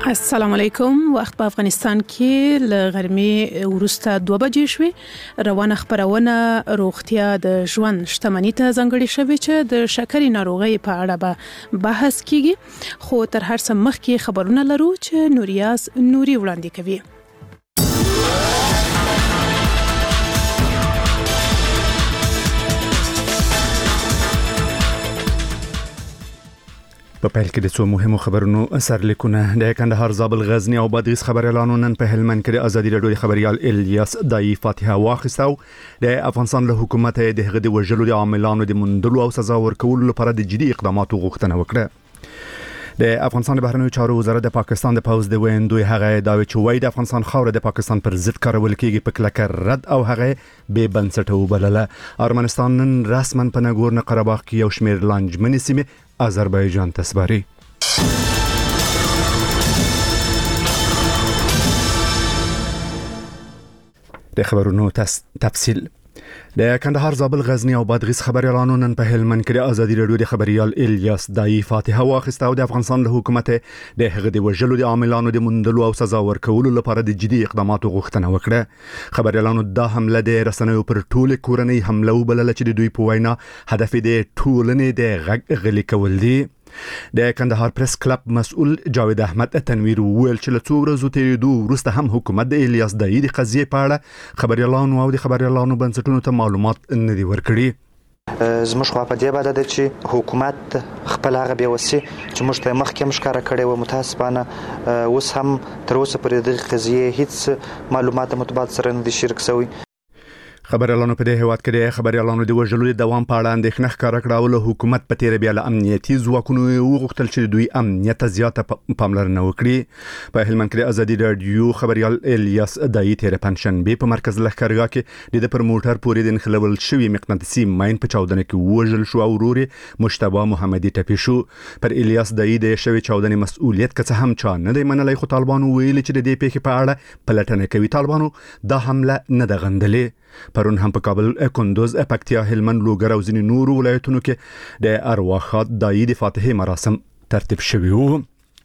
السلام علیکم. وخت په افغانستان کې ل غرمې وروسته 2 بجې شوې. روانه خبرونه روغتیا د ژوند شتمنۍ ته ځانګړې شوې چې د شکرې ناروغۍ په اړه به بحث کیږي. خو تر هر څه مخکې خبرونه لرو چې نوریاس نوري وړاندې کوي. په پیل کې د څو مهمو خبرونو سرلیکونه. د کندهار، زابل، غزنی او بادغیس خبريالانو نن په هلمند کې د ازادي راډیو خبريال الیاس دای فاتحه واخیستو. د افغانستان له حکومت د هغه د وژلو د عاملانو د مندلو او سزا ورکولو لپاره د جدي اقداماتو غوښتنه وکړه. د افغانستان د بهرنیو چارو وزارت د پاکستان د پوز د ویندوی هغه داوی چې وای د افغانستان خاور د پاکستان پر ضد کارول کېږي په کلکه رد او هغه به بنسټه وبلله. ارمنستان نن رسما په ناګورنو قرهباغ کې یو شمېر لانجمنې سیمې آذربایجان ته سپاري. د خبرونو تفصیل. د کندهار، زابل، غزنی او بادغیس خبريالانو نن په هلمند کې د ازادي راډیو د خبريال الیاس دای فاتحه واخیسته او د افغانستان له حکومت د هغه د وژلو د عاملانو د مندلو او سزا ورکولو لپاره د جدي اقداماتو غوښتنه وکړه. خبريالانو دا حمله د رسنیو پر ټوله کورنۍ حمله وبلله چې د دوی په وینا هدف د ټولنې د غږ غلي کول دي. د کندهار پریس کلب مسؤل جاوید احمد تنویر ویل چې له څو ورځو تیریدو وروسته هم حکومت د الیاس دای د قضیې په اړه خبريالانو او د خبريالانو بنسټونو ته معلومات نه دي ورکړي. زموږ خو په دې باندې ده چې حکومت خپل هغه بیوسي چې موږ ته مخکې مشکاره کړي و متاسفانه اوس هم تر اوسه پورې د قضیې هیڅ معلومات مطبوعات سره نه دي شریک شوي. خبريالانو په دې هواد کې د خبريالانو د وژلو د دوام په اړه اندېښنه ښکاره کړه او له حکومت په تیر بیا له امنیتي ځواکونو وغوښتل چې دوی امنیت زیاته پاملرنه وکړي. په هلمند کې د ازادي راډیو خبريال الیاس دای تیر پنځشنبه په مرکز لښکرګاه کې د پر موټر پورې د انخلول شوی مقناطیسي ماین په چاودنه کې وژل شو او ورور مجتبی محمدي ټپي شو. پر الیاس دای د شوی چاودنې مسؤلیت که هم چا نه دی منلای، خو طالبانو ویلي چې د دې پیښې په اړه پلټنه کوي. طالبانو دا حمله نه ده غندلې. پرون هم په کابل، کندوز، پکتیا، هلمند، لوګر او ځینې نورو ولایتونو کې د ارواښاد دای د فاتحه مراسم ترتیب شوي وو.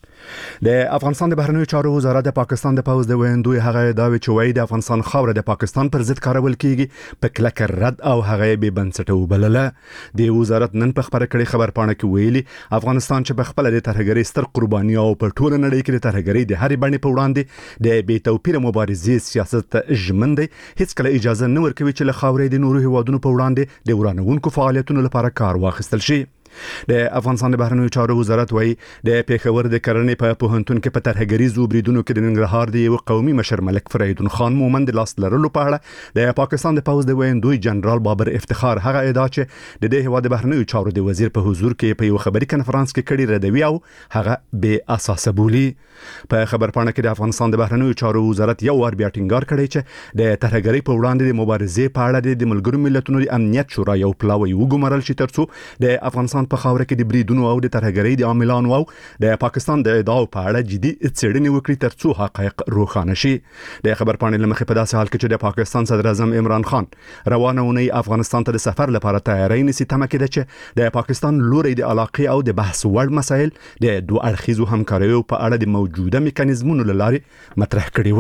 د افغانستان د بهرنیو چارو وزارت د پاکستان د پوز د ویندوی هغه داوی چې وای د افغانستان خاور د پاکستان پر ضد کارول کیږي په کلکه رد او هغه به بنسټه وبلله. د وزارت نن په خبره کړي خبر پاڼه کې ویلي افغانستان چې په خپل د ترهګرۍ ستر قرباني او په ټوله نړۍ کې د ترهګرۍ د هرې بڼې په وړاندې د بې توپیره مبارزې سیاست ژمن دی، هیڅ کله اجازه نه ورکوي چې له خاورې د نورو هیوادونو په وړاندې د ورانوونکو فعالیتونو لپاره کار واخیستل شي. د افغانستان د بهرنیو چارو وزارت وایي د پیښور د کرنې په پوهنتون کې په ترهګریزو بریدونو کې د ننګرهار د یو قومي مشر ملک فریدون خان مومند لاس لرلو په اړه د پاکستان د پوز د ویندوی جنرال بابر افتخار هغه ادعا چې د دې هواد بهرنیو چارو د وزیر په حضور کې په یو خبري کنفرانس کې کړي ردوي او هغه به اساس بولی. په خبر پاڼه کې د افغانستان د بهرنیو چارو وزارت یو ور بیا ټینګار کړی چې د ترهګرۍ په وړاندې د مبارزې په اړه د ملګرو ملتونو د امنیت شورا یو پلاوی وګمارل شي ترڅو د افغانستان په خاور کې د دونو او د ترهګرۍ د عاملانو او د پاکستان د ادعاو په اړه جدي څېړنې وکړي ترڅو حقایق روښانه شي. د خبر پاڼې لمخې په داسې حال کې چې د پاکستان صدر اعظم عمران خان روانه اونۍ افغانستان ته د سفر لپاره تیاری نیسي، تمه کېده چې د پاکستان لوري د علاقې او د بحث وړ مسایل د دوه اړخیزو همکاریو په اړه د موجوده میکانیزمونو له لارې مطرح کړي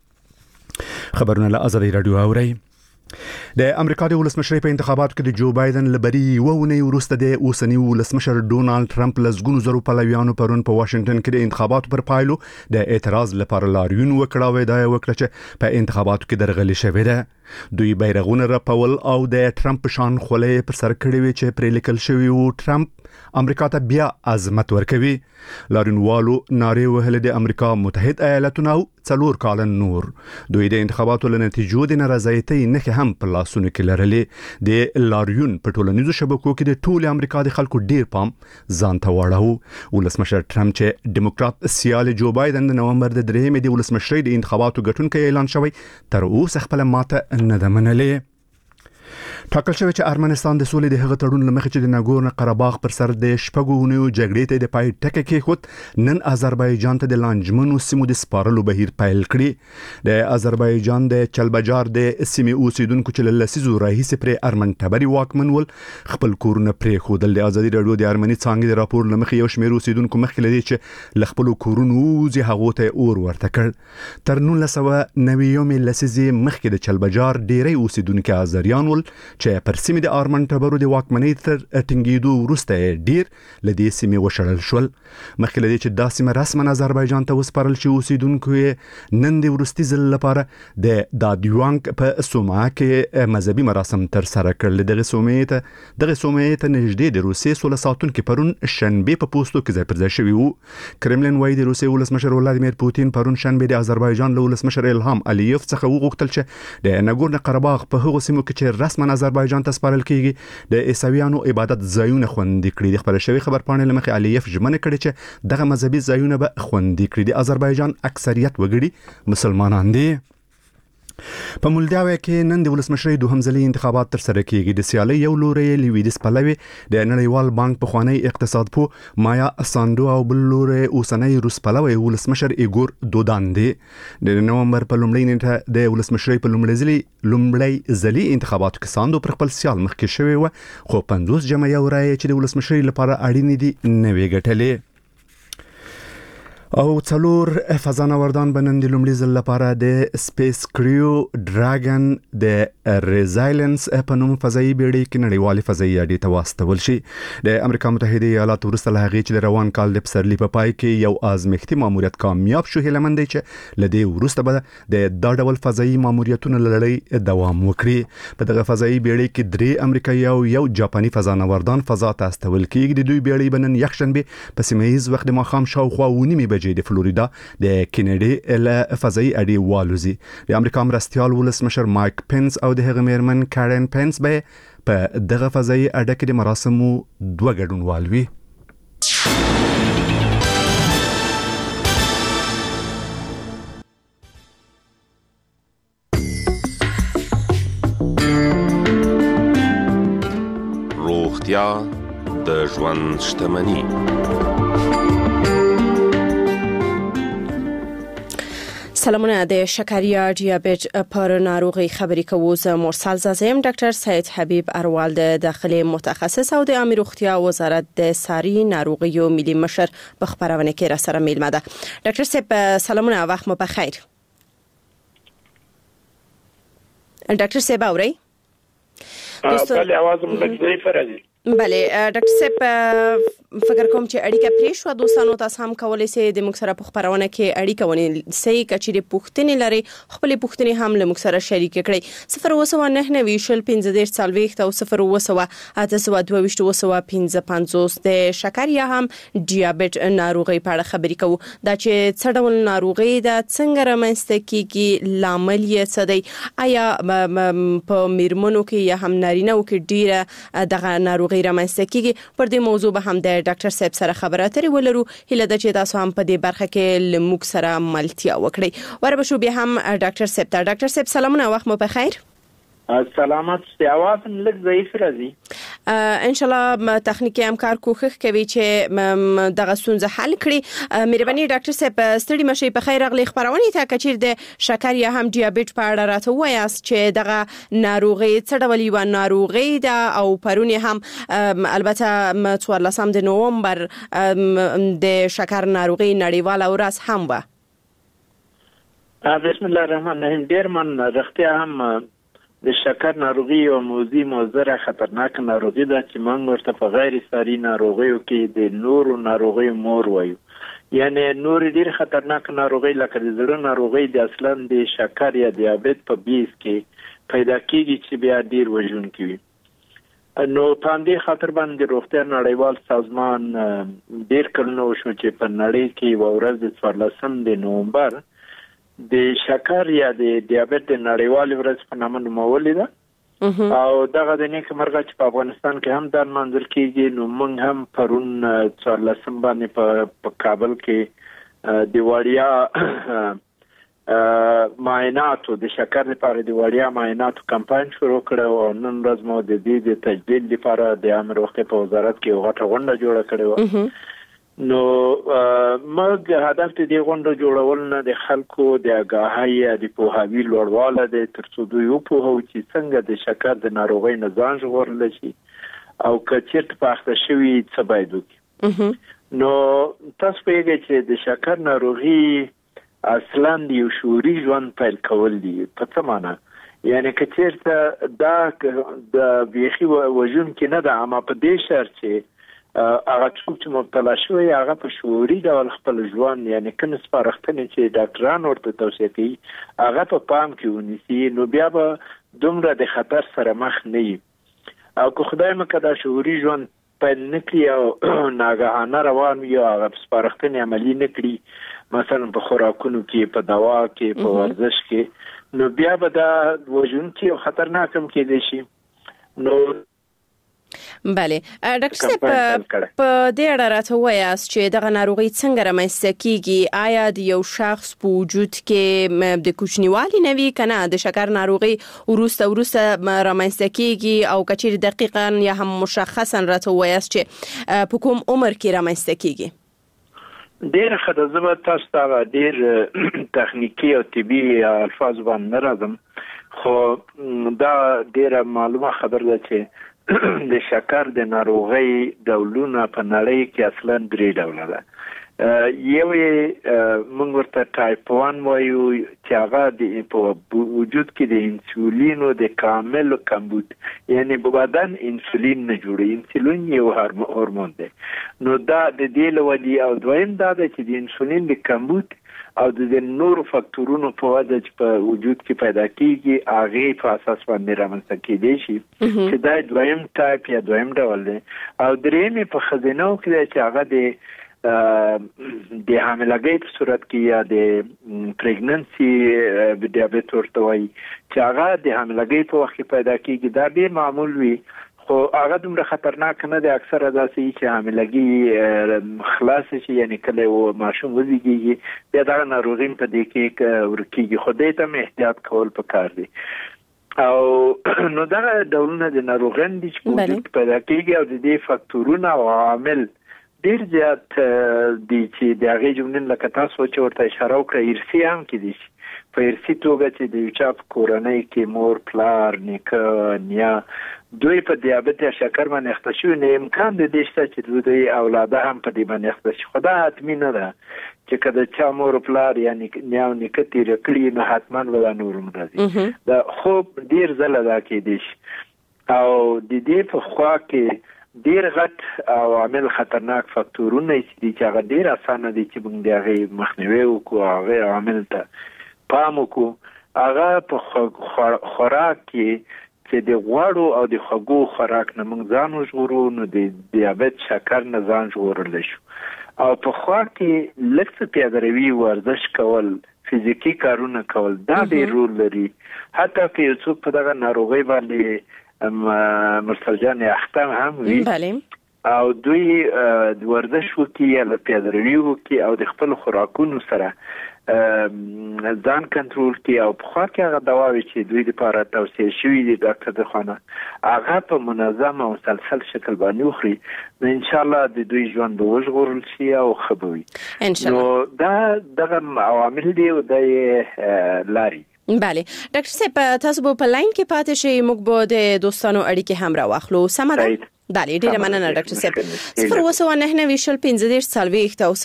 وای. خبرونه له ازادي راډیو اوري. د امریکا د ولسمشر په انتخاباتو کې د جو بایدن لبري وونه وروسته د اوسنی ولسمشر ډونالد ټرمپ لزګونو زرو پلویانو پرون په واشنگټن کې د انتخاباتو پر پایلو د اعتراض لپاره لاریون وکړه او دا وکړه چې په انتخاباتو کې درغلي شوې ده. دوی بیرغونه رپول او د ټرمپ شان خولې پر سر کړې وي چې پرې لیکل شوی وو ټرمپ امریکا ته بیا عظمت ورکوي. لاریونوالو نارې وهلې د امریکا متحد ایالاتونو او 4 کال نور. دوی د انتخاباتو له نتیجو د نارضایتۍ نښې هم په لاسونو کې لرلې. د لاریون په ټولنیزو شبکو کې د ټول امریکا د خلکو ډیر پام ځان ته واړاوه. ولسمشر ټرمپ چې ډیموکرات سیال جو بایدن د نومبر د 3 د ولسمشرۍ د انتخاباتو ګټونکی اعلان شوی تر اوسه خپل ماته نه ده منلې. ټاکل شوی چې ارمنستان د سولې د هغه تړون لمخې چې د ناګورنو قرهباغ پر سر د شپږونیو جګړې ته د پای ټکی کېښود نن آذربایجان ته د لانجمنو سیمو د سپارلو بهیر پیل کړي. د آذربایجان د چلبجار د سیمې اوسیدونکو چې له لسیزو راهیسې پر ارمن ټبري واکمن ول خپل کورونه پرېښودل. د ازادي راډیو د ارمني څانګې د راپور لمخې یو شمېر اوسیدونکو مخکې لدی چې له خپل کورونو وځي هغه ته اور ورته کړ. تر 1990 لسیزې مخکې د چلبجار ډېری اوسیدونکو آذریان ول چې پر سیمې د ارمن ټبرو د واکمنۍ تر ټینګېدو وروسته ډیر لدې سیمې وشړل شول. مخکې لدې چې دا سیمه رسما آذربایجان ته وسپارل شي اوسیدونکو نن د وروستي ځل لپاره د دادیوانګ په سوما کې مذهبي مراسم تر سره کړل. دغه سومې ته نږدې د روسیې سوله ساتونکو پرون شنبه په پوسټو کې ځای پر ځای شوی وو. کرملین وايي د روسیې ولسمشر ولادیمیر پوتین پرون شنبه د آذربایجان له ولسمشر الهام الیف څخه وغوښتل چې د ناګورنو قرهباغ په هغو سیمو کې چې رسما آذربایجان ته سپارل کیږي د عیسویانو عبادت ځایونه خوندي کړي. د خبر شوی خبر پاڼې لمخې الیف ژمنه کړې چې دغه مذهبي ځایونه به خوندي کړي. د آذربایجان اکثریت وګړي مسلمانان دي. په مولداوا کې نن د ولسمشرۍ دوهم ځلي انتخابات تر سره کیږي. د سیالۍ یو لوري لویدیس پلوي د نړیوال بانک په خوانی اقتصاد په مایا ساندو او بل لوري اوسنۍ روس پلوي ولسمشر ایګور دودان دی. د نومبر په لومړۍ نیټه د ولسمشرۍ په لومړۍ ځلي انتخاباتو کې ساندو پر خپل سیال مخکې شوی و خو 50 جمع یو رای چې د ولسمشرۍ لپاره اړین دي نه وی ګټلې. او څلور فضانوردان بنن د لومړي ځل لپاره د سپیس کریو ډراګن د ریزایلنس په نوم فضایي بیړۍ کې نړیوالې فضایي اډې ته واستول شي. د امریکا متحده ایالاتو وروسته له هغې چې د روان کال د پسرلي په پای کې یو ازمایښتي ماموریت کامیاب شو هیله مند دی چې له دې وروسته به د دا ډول فضایي ماموریتونو لړۍ دوام وکړي. په دغه فضایي بیړۍ کې 3 امریکایي او یو جاپاني فضانوردان فضا ته استول کېږي. د دوی بیړۍ بنن یکشنبه په سیمه ییز وخت د ماښام شاوخوا 9 د فلوریدا د کینیډي له فضایي اډې والوزي. د امریکا مرستيال ولسمشر مایک پنس او د هغه میرمن کارن پنس به په دغه فضایي اډه کې د مراسمو دوه ګډونوال وي. روغتیا د ژوند شتمني. سلامونه. د شکریا دیابت پر ناروغي خبري کوو. زه مرسل زازم ډاکټر سید حبیب اروال د داخلي متخصص او د عامه روغتیا وزارت د ساري ناروغیو ملي مشر په خبرونه کې را سره میلمه ده. ډاکټر سید سلامونه، وخت مو بخیر. ډاکټر سید اورئ؟ بله आवाज مو لږ فرازي. بله ډاکټر صاحب فکر کوم چې اړیکه پرې شو دوستانو تاسو هم کولای شئ د موږ سره په خبرونه کې اړیکه ونیسئ. صحیح کچې پوښتنې لري خپل پوښتنې هم له موږ سره شریک کړئ. 0299015 او 0282255 د شکریا هم دیابت ناروغي په اړه خبرې کوو. دا چې څه ډول ناروغي ده، څنګه رامنځته کیږي، لامل یې څه دی، آیا په میرمنو کې یا هم نارینه‌و کې ډیره دغه ناروغي رامنځته کیږي؟ پر دې موضوع به هم د ډاکټر صاحب سره خبرې اترې ولرو. هیله ده چې تاسو هم په دې برخه کې لموږ سره ملتیا وکړئ. وربشو به هم ډاکټر صاحب ته. ډاکټر صاحب سلامونه، وخت مو بخیر. سلامات. आवाज لږ ضعیف راځي. ان شاء الله تخنیکی همکار کوښښ کوي چې دغه ستونزه حل کړي. مهرباني ډاکټر صاحب ستړي مشي په خیر اغلی خبرونه ته کچیر د شکریا هم دیابت په اړه راته وایاست چې دغه ناروغي څه ډول یو ناروغي ده او پرونی هم البته 14 د نومبر د شکر ناروغي نړیواله ورځ هم و. بسم الله الرحمن الرحیم. ډیر من رښتیا هم د شکر ناروغي او موزره خطرناک ناروغي ده چې موږ ورته په غیر ساري ناروغیو کې د نورو ناروغیو مور وایو. یعنی نور ډیر خطرناک ناروغي لکه د زړه ناروغي د اصلا د شکر یا دیابت په بیس کې پیدا کیږي چې بیا ډیر وژونکي وي. نو پاندې خاطر باندې روغتیا نړیوال سازمان ډیر کلونه وشو چې په نړۍ کې ورځ د 14 د نومبر د شکر یا د دیابت د نړیوال ورځ په نامه نومولې ده. او دغه د نیک مرغه چې په افغانستان کې هم د منځل کېږي. نو موږ هم پرون 14 باندې په کابل کې د وړیا معایناتو د شکر لپاره د وړیا معایناتو کمپاین شروع کړ او نن ورځ مو د دې د تجدید لپاره د امر وخت په وزارت کې یو غټه غونډه جوړه کړې و. نو موږ هدف دې غونډه جوړول نه د خلکو د آگاهی د پوهاوی لوړواله د ترڅو دوی په هو چې څنګه د شکر د ناروغۍ نه ځان ژغورل شي او کچېرته پاخته شوی څه باید وکړي. نو تاسو پیږئ چې د شکر ناروغي اصلا یو شعوري ژوند پیل کول دي. په څه معنی؟ یعنی کچېرته دا د بیخي وژون کې نه ده، اما په دې شرط چې هغه څوک چې مبتلا شوی هغه په شعوري ډول خپل ژوند یعنی کنه سپارښتنې چې ډاکټران ورته توصیه کوي هغه په پام کې ونیسي، نو بیا به دومره د خطر سره مخ نه وي. او که خدای مکه دا شعوري ژوند پیل نکړي او ناګهانه روان وي او هغه سپارښتنې عملي نکړي، مثلا په خوراکونو کې، په دوا کې، په ورزش کې، نو بیا به دا وژونکي او خطرناک هم کېدای شي. نو بله ډاکټر صاحب په دې اړه راته وایاست چې دغه ناروغي څنګه رامنځته کیږي؟ آیا د یو شخص په وجود کې د کوچنیوالي نه وي کنه د شکر ناروغي وروسته رامنځته کیږي او کچیر دقیقاً یا هم مشخصا راته وایاست چې په کوم عمر کې رامنځته کیږي؟ ډېر خدای تاسو ته ډېر تخنیکی او طبي الفاظ باندې راځم، خو دا ډېر معلومه خبر ده چې د شکر د ناروغۍ ډولونه په نړۍ کې اصلا 3 ډوله ده. یو موږ ورته ټایپ 1 وایو چې هغه د وجود کې د انسولین او د کامل کمبود یعنی په بدن انسولین نه جوړي. انسولین یو هورمون دی، نو دا د دې لودي. او دویم دا د چې د انسولین د کمبود او د نورو فاکتورونو په وجه چې په وجود کې پیدا کیږي هغه په اساس باندې رامنځته کېدای شي چې دا دویم ټایپ یا دویم ډول دی. او درېیم په خزینو کې چې هغه د حاملګۍ په صورت کې یا د پریګننسي ډیابیټ ورته وایي چې هغه د حاملګۍ په وخت کې پیدا کیږي. دا به معمول وي خو هغه دومره خطرناک نه دی. اکثره داسې چې حاملګي خلاص شي یعنی کله و ماشوم وزيږي بیا دا ناروغي په دې کې ورکیږي. خو دې ته احتیاط کول پکار دی. او نو دا ډولونه د ناروغۍ دي چې پیدا کیږي او د دې فاکتورونه او عوامل ډیر زیات دي چې د هغې جملې لکه تاسو چې ورته اشاره وکړه ارثي هم کېدای شي. په ارثي توګه چې د یو چا په کورنۍ کې مور، پلار، نیکه، نیا دوی په دیابت یا شکر باندې اخته شوي، نو امکان د دې شته چې دوی اولاده هم په دې باندې اخته شي. خو دا حتمي نه ده چې که د چا مور و پلار یا نیا او نیکه تېره کړي نو حتما به دا نور هم راځي. دا خوب ډېر ځله دا کېدای شي. او د دې په خوا کې ډیر غټ او عامل خطرناک فاکتورونه چې هغه ډیر اسانه دي چې موږ د هغې مخنیوي وکړو، هغه عامل ته پام وکړو. هغه په خوراک کې چې د غوړو او د خوږو خوراک نه موږ ځان وژغورو نو د دیابت شکر نه ځان ژغورلی شو. او په خوا کې لږ څه پیادهروي، ورزش کول، فزیکي کارونه کول دا ډېر رول لري. حتی که یو څوک په دغه ناروغۍ باندې مرسلجان اخته هم وي او دوی ورزش وکړي یا پیادهروي وکړي او د خپل خوراکونو سره ځان کنټرول کړي او په خوا کې هغه دواوې چې دوی لپاره توصیه شوي دي ډاکټر د خوا نه هغه په منظم او مسلسل شکل باندې وخوري، نو انشاءالله د دوی ژوند به وژغورل شي او ښه به وي. نو دا دغه عوامل دي او د لارې. بله ډاکټر صاحب تاسو په لاین کې پاتې شئ، موږ به د دوستانو اړیکې هم راواخلو. سمه ده؟ بله ډیره مننه ډاکټر صاحب. 0299040 او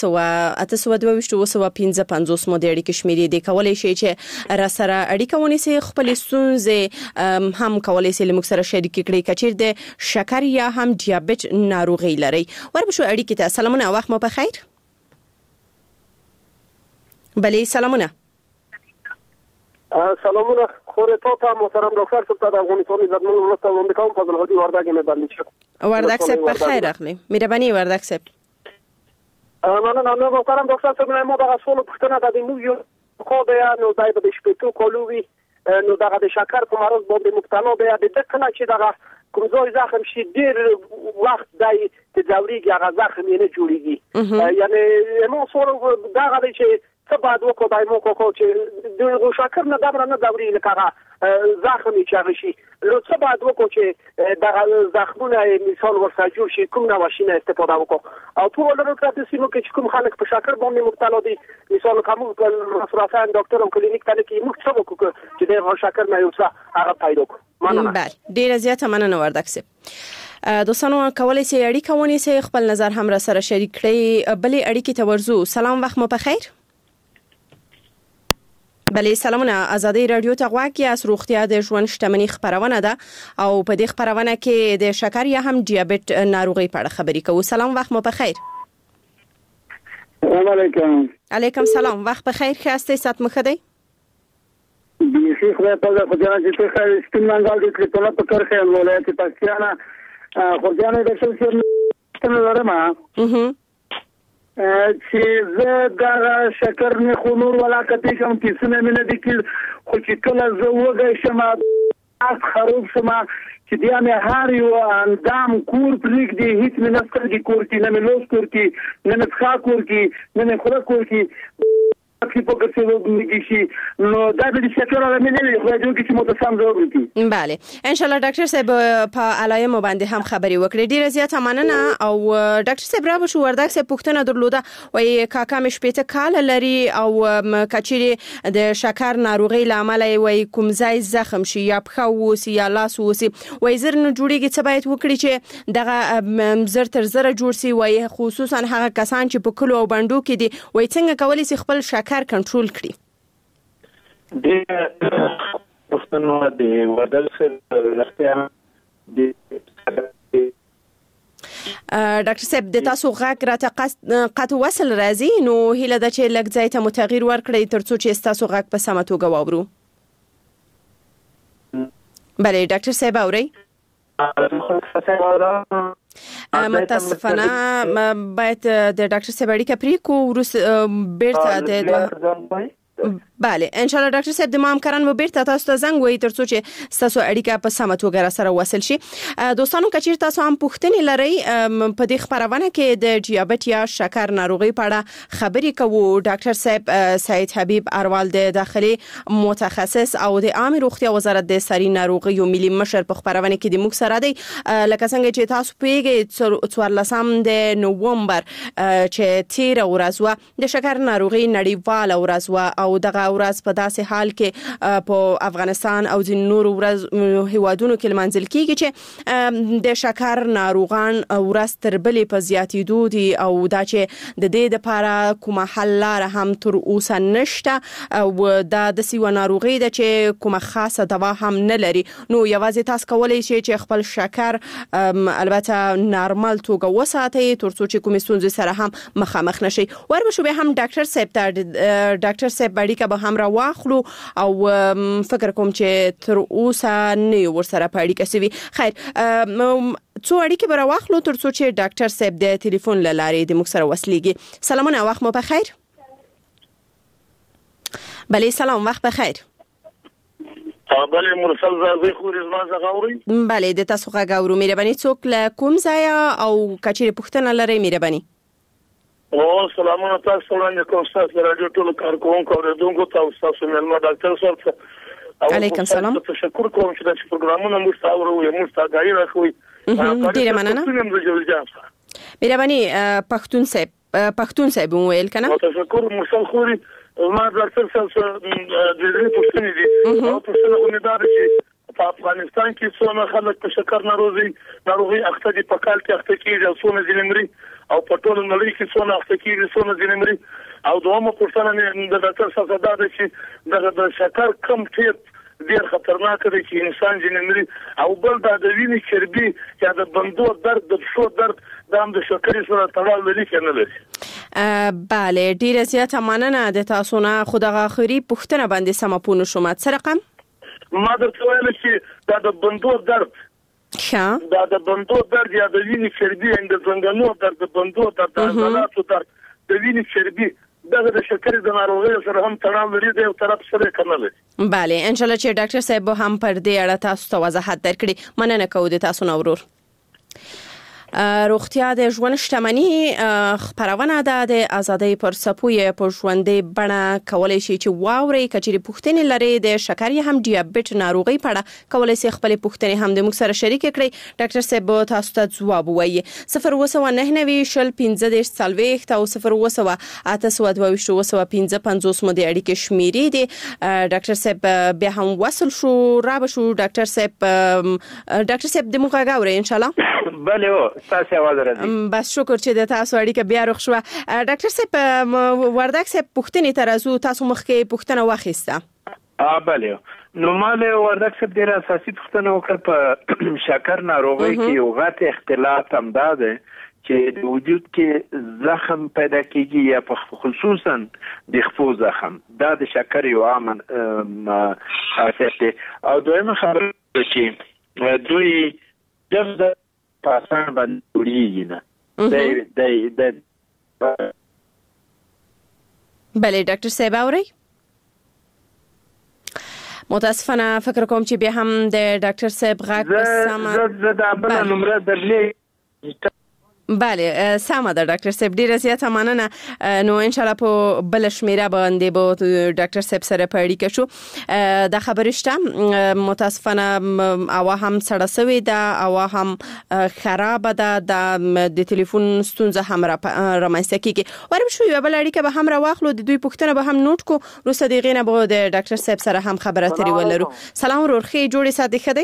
0288225 مو د اړیکې شمیرې دی. کولای شئ چې را سره اړیکه ونیسئ، خپل ستونزې هم کولای شئ موږ سره شریک کړئ کچیر د شکر یا هم دیابت ناروغي لري. وربشو اړیکې ته سلامونه، وخت مو په خیر. بله سلامونه. سلامونه خورې ته محترم ډاکټر صاحب ته د افغانستان عزتمن ولسمشر وړاندې فضل غدي وردګ مې باندې شو. وردګ صاحب په خیر اخلي. مهرباني وردګ صاحب. مننه محترم ډاکټر صاحب، نو دا غوښتنه پوښتنه د نو یو خو بیا نو دای په شپږ کولوي نو دغه د شکر په مرض باندې مبتلا دی د کله چې دغه کومزوی زخم شي ډیر وخت دای تداویږي هغه زخم یې نه جوړیږي. یعنی نو څور دغه چې څه باید وکړو دایمو کو چې د شکر نه دبر نه دوري لکه زخمی چې شي نو څه باید وکړو چې د زخمونه مثال ورسره جوړ شي کوم نه ماشینه استفاده وکړو او ټول له تاسو سیمو کې کوم خلک په شکر باندې مبتلا دي مثال کوم رسرافان ډاکټر او کلینیک ته کې موږ څه وکړو چې د شکر نه یو څه هغه پیدا کړو بله ډیره زیاته مننه وردګ صاحب دوستانو کولای شئ اړیکه ونیسئ خپل نظر هم را سره شریک کړئ بلې اړیکې ته ورزو سلام وخت مو په خیر بله سلامونه ازادي رادیو ته غواړی از روغتیا د ژوند شتمنۍ خبرونه ده او په دې خبرونه کې د شکر یا هم دیابت ناروغي په اړه خبرې کوو سلام وخت مو په خیر السلام علیکم علیکم سلام وخت په خیر خاصه سات مخدی بیخی خدای په خدای چې ته خیر سپین منګال دې کړو په کار خیال ولایت پاکستان خدای د څه لرم چې زه دا شکر نه خونور ولا کته کوم چې سونه مینه دي کې خو چې کله زه وګی شمه اس خروب شمه چې بیا مې هر یو اندام کور پریک دی هیڅ مې نفکر دی کور کې نه مې لوس کور کې نه مې ښا کور کې نه مې خورا کور کې چې په کڅ وګړي شي نو دا د شکر را مې نه راځي چې متصام ضروري بله ان شاء الله ډاکټر صاحب په علایم باندې هم خبري وکړي ډیره زیاته مننه او ډاکټر صاحب را بشو وردګ صاحب پوښتنه درلوده وای کاکا مې شپته کال لري او کچېری د شکر ناروغي لامل وای کوم ځای زخم شي یا پخه وسی یا لاس وسی وای زر نه جوړیږي څه باید وکړي چې دغه زر تر زر جوړ سي وای خصوصا هغه کسان چې په کلو او بندو کې دي وای څنګه کولی شي خپل شکر کنټرول کړي د پښتنو د وردګ سره لختیا د ډاکټر صاحب د تاسو غږ راته قطع وصل راځي نو هیله ده چې لږ ځای ته متغیر ورکړئ ترڅو چې تاسو غږ په سمه توګه واورو بله ډاکټر صاحب اورئ متاسفانه باید د ډاکټر صاحب اړیکه پرې کو وروسته بیرته د بله ان شاء الله ډاکټر صاحب د همکاران و بیرته تاسو ته زنګ وایي ترڅو چې تاسو اړیکه په سمه توګه را سره وصل شي دوستانو کچیر تاسو هم پوښتنې لرئ په دې خبرونه کې د دیابت یا شکر ناروغي په اړه خبرې کوو ډاکټر صاحب سید حبیب اروال د داخلي متخصص او د عامه روغتیا وزارت د ساري ناروغیو ملي مشر په خبرونه کې د موږ سره دی لکه څنګه چې تاسو پیګي 14 د نوومبر چې 13 ورځ د شکر ناروغي نړیواله ورځ او دغه ورځ په داسې حال کې په افغانستان او د نورو هیوادونو کې لمانځل کیږي چې د شکر ناروغان ورځ تر بلې په زیاتېدو دي او دا چې د دې لپاره کومه حل لاره هم تر اوسه نشته او دا د سیو ناروغي ده چې کومه خاصه دوا هم نه لري نو یوازې تاسو کولای شئ چې خپل شکر البته نارمل توګه وساتئ ترڅو چې کومې ستونزې سره هم مخامخ نشئ وربشو به هم ډاکټر صاحب اړیکه به هم را واخلو او فکر کوم چې تر اوسه نه ورسره په اړیکه سوي خیر څو اړیکه به را واخلو ترڅو چې ډاکټر صاحب د ټلیفون له لارې د موږ سره وصلېږي سلامونه وخت مو په خیر بله سلام وخت په خیر بله مرسل زازی خوري زما څنګه اوري بله د تاسو غږ اورو مهرباني څوک له کوم ځای او کچېرې پوښتنه لرئ مهرباني سلامونه تاسو وړاندې کوم تاسو رادیو ټول کارکونکو او اوریدونکو تاسو مېلمه ډاکټر صاحب علیکم سلام تشکر کوم چې د پروګرامونو موږ اورو یو موږ تاګای راخوي ډیره مننه مهرباني پښتون صاحب وویل کنه تشکر مرسل خوري ما ډاکټر صاحب د دې پوښتنې دي او پوښتنه کومه ده چې په افغانستان کې څونه خلک په شکر ناروغي اخته دي په کال کې اخته کیږي او څونه ځینمري او په ټول نړۍ کې څونه اخته کیږي څونه ځینمري او دومره پوښتنه د ډاکټر صاحب ده چې د شکر کم ټیپ ډیر خطرناک دی چې انسان ځینمري او بل د وینې چربي یا د بندو درد د شو درد د شکر سره تړاو لري کنه لري بله ډیره زیاته مننه د تاسو نه خدای اخري پوښتنه باندې سم پونه شوم څه رقم ما درته ویل چې د بندو درد دا د بندو درد یا د وینې چربي د زنګونو درد د بندو درد د عضلاتو درد د وینې چربي دغه د شکر د ناروغۍ سره هم تړاو لري د یو طرف سره کنه لري بله ان شاء الله چې ډاکټر صاحب هم پر دې اړه تاسو ته وضاحت درکړي مننه کوم د تاسو نو ورور روغتیا د ژوند شتمنۍ خبرونه ده د ازادۍ پر سپوی په ژوندۍ بڼه کولای شي چې واوري کچري پوښتنې لري د شکر یا هم دیابېت ناروغي په اړه کولای شي خپل پوښتنې هم د موږ سره شریک کړي. ډاکټر صاحب تاسو ته ځواب وایي 0299015 او 02822 مو د اړیکې شمیرې دي. ډاکټر صاحب بیا هم وصل شو را بشو. ډاکټر صاحب د موږ غاوري ان شاء الله. بله تاسو आवाज راځي. بس شکر چې د تاسو اړیکه بیا روغ شو. ډاکټر صاحب وردک صاحب پوښتنې ترازو تاسو مخکې پوښتنه واخیسته. بله نو ماله وردک صاحب ډیره اساسي پوښتنه وکړه په شکر ناروغي کې یو غټ اختلاط هم ده چې د وجود کې زخم پیدا کیږي یا په خصوصا د خپو زخم دا د شکر یو عام اساس او دویمه خبره چې دوی د پاسان باندې وړيږي نه بله ډاکټر صاحب اوري متاسفانه فکر کوم چې به هم د ډاکټر صاحب غږ سم زه د بل نمبر درلې بله سم ده ډاکټر صاحب ډیره زیاته مننه. نو ان شاء الله په بل شمیره باندې به ډاکټر صاحب سره پړی شو. د خبرشته متاسفانه او هم سړه سوي ده او هم خراب ده د ټلیفون ستونزه هم رامنځته کیږي. ورم شو یو بل اړیکه به هم راواخلو د دوی پوښتنه به هم نوٹ کو روسه دغه نه به د ډاکټر صاحب سره هم خبره تری ولرو. سلام ورخي جوړې ساده خدای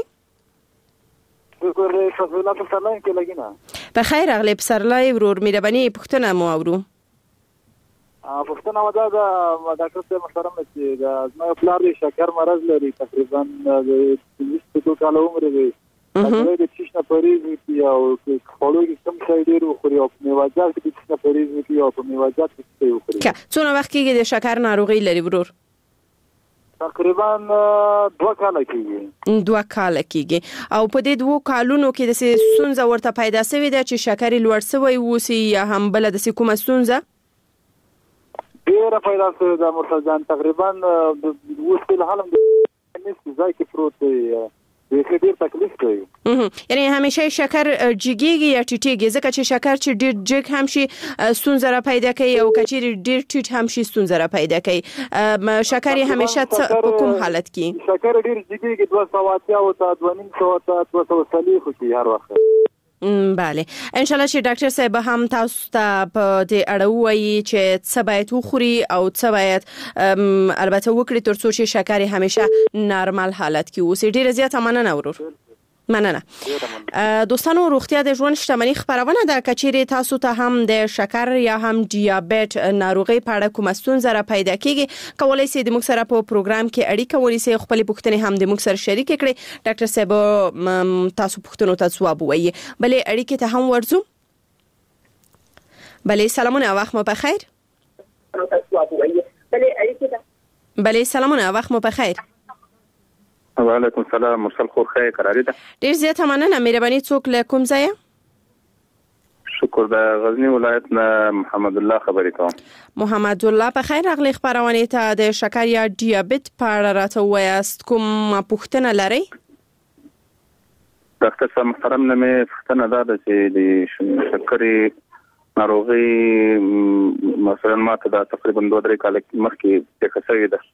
بخیر اغلی پسرلای ورور میربانی پوښتنه مو اورو. پوښتنه ودا د ډاکټر صاحب محترم چې د زما پلار د شکر مرض لري تقریبا د 22 کال عمر دی. هغه د چشنه پریز کی او خولوګي کم شي ډیر خوري او میوه‌جات د چشنه پریز کی او میوه‌جات څه خوري. څونه وخت کې د شکر ناروغي لري ورور؟ تقریبا 2 کال کېږي او په دې 2 کالونو کې د سونزه ورته پیدا شوې ده چې شکر لوړ شوی وسی یا هم بل د کومه سونزه ډیره پیدا شوې ده مرتضان تقریبا وصل حالم د ځای کې پروت دی ډیر تکلیف کوي. یعنی همیشه شکر جګیږي یا ټیټیږي ځکه چې شکر چې ډیر جګ هم شي ستونزه را پیدا کوي او کچیر ډیر ټیټ هم شي ستونزه را پیدا کوي. شکر همیشه په کوم حالت کې شکر ډیر جګیږي 280 او 230 خو هر وخت. بله ان شاء الله چې ډاکټر صاحب هم تاسو ته په دې اړه وایي چې څه باید وخوري او څه باید البته وکړي ترڅو چې شکر همیشه نارمل حالت کې اوسي. ډیره زیاته مننه ورور. مننه. دوستانو روغتیا د ژوند شتمنۍ خبرونه ده. کچېرې تاسو ته هم د شکر یا هم دیابېت ناروغي په اړه کومه ستونزه را پیدا کیږي کولای شئ د موږ سره په پروګرام کې اړیکه ونیسئ خپل پوښتنې هم د موږ سره شریک کړئ. ډاکټر صاحب تاسو پوښتنو ته ځواب وایي. بلې اړیکې ته هم ورځو. بلې سلامونه وخت مو بخیر. بلې سلامونه وخت مو بخیر. وعلیکم السلام مرسل خور خیر قراری ده. ډیر زیاته مننه. مهرباني څوک له کوم ځای؟ شکر د غزنی ولایت نه محمد الله خبرې کوم. محمد الله په خیر اغلی خبرونه ته د شکر یا دیابېت په اړه راته وایاست کوم پوښتنه لرئ؟ ډاکټر صاحب محترم نه مې پوښتنه ده چې د شکرې ناروغي مثلا ما ته دا تقریبا 2-3 کال مخکې څه شوې ده.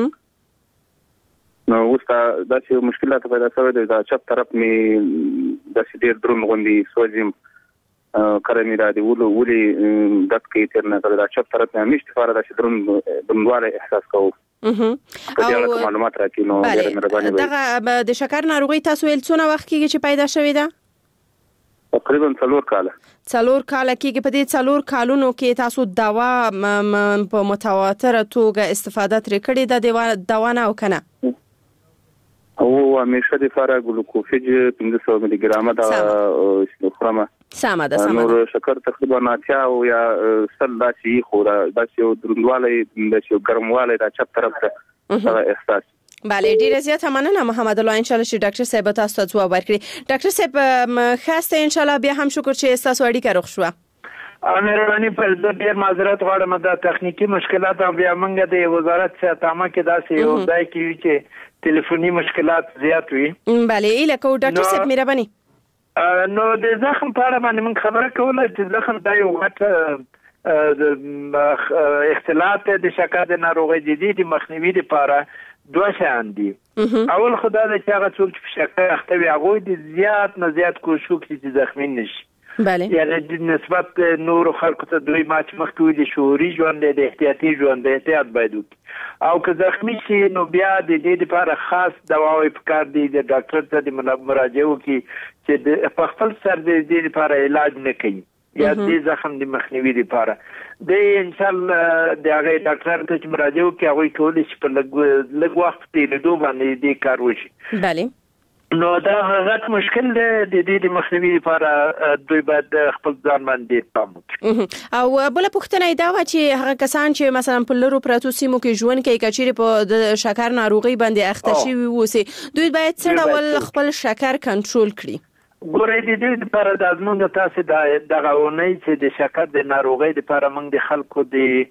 نو وستا دا چې مشکلات پیدا شوه د چپ طرف می د ډیر درون غوندي سوځم کړمې را دی ولي د کې تر نه دا چپ طرف نه مشت فار د درونواله احساس کوم. او معلومات راکې نو ډیر مهرباني وي. دا د شکر ناروغي تاسو ول څونه وخت کېږي چې پیدا شوې ده؟ تقریبا 4 کال کېږي. په دې 4 کالونو کې تاسو دوا په متواتره توګه استفاده ترې کړې ده دوا نه او کنه؟ او همیشه د فارا ګلوکوفیج 500 ملي ګرام دا خورمه. سمه ده. نور شکر تقریبا 80 او یا 100 داسي خو داسي دروندواله داسي ګرمواله دا چپ طرف ته احساس. بله ډیره زیاته مننه محمد الله. ان شاء الله چې ډاکټر صاحب تاسو ته ځواب ورکړي. ډاکټر صاحب خاصه ان شاء الله بیا هم شکر چې تاسو اړیکه روغ شو. مهرباني پر ډیر معذرت غواړم دا تخنیکی مشکلات او بیا موږ د وزارت صحت عامه کې داسې یو ځای کې چې ټلیفوني مشکلات زیات وي. بله الکو ډاکټر صاحب مهرباني. نو د زخم په اړه باندې موږ خبره کوله چې زخم دا یو اختلاط د شکر د ناروغۍ جدي مخنیوي لپاره دوه شیان دي. اول خدای د چې هغه څوک چې شکر اخته وي هغه د زیات نه زیات کوشش کوي چې زخمی نشي. بله. یعنی د نسبت نور خلکو ته دوی ماچ مخکې د شعوري ژوند د احتیاطي ژوند د احتیاط باید وکړي او که زخمی شي نو بیا د دې لپاره خاص دواوې پکار دي د ډاکټر ته د مراجعه وکړي چې د خپل سر د دې لپاره علاج نه کوي یا د زخم د مخنیوي لپاره د انسان د هغه ډاکټر ته مراجعه وکړي هغه کولی شي په لږ وخت تیریدو باندې دې کار وشي. بله. نو دا غټ مشکل دی د دې د مخنیوي لپاره دوی باید خپل ځان باندې پام وکړي. او بل پوښتنه دا و چې هغه کسان چې مثلا په لرو پراتو سیمو کې ژوند کوي کچېره په د شکر ناروغي باندې اخته شوي ووسی دوی باید څه ډول خپل شکر کنټرول کړي؟ ګورې د دې لپاره د ازمون تاسو د غوونی چې د شکر د ناروغۍ لپاره موږ د خلکو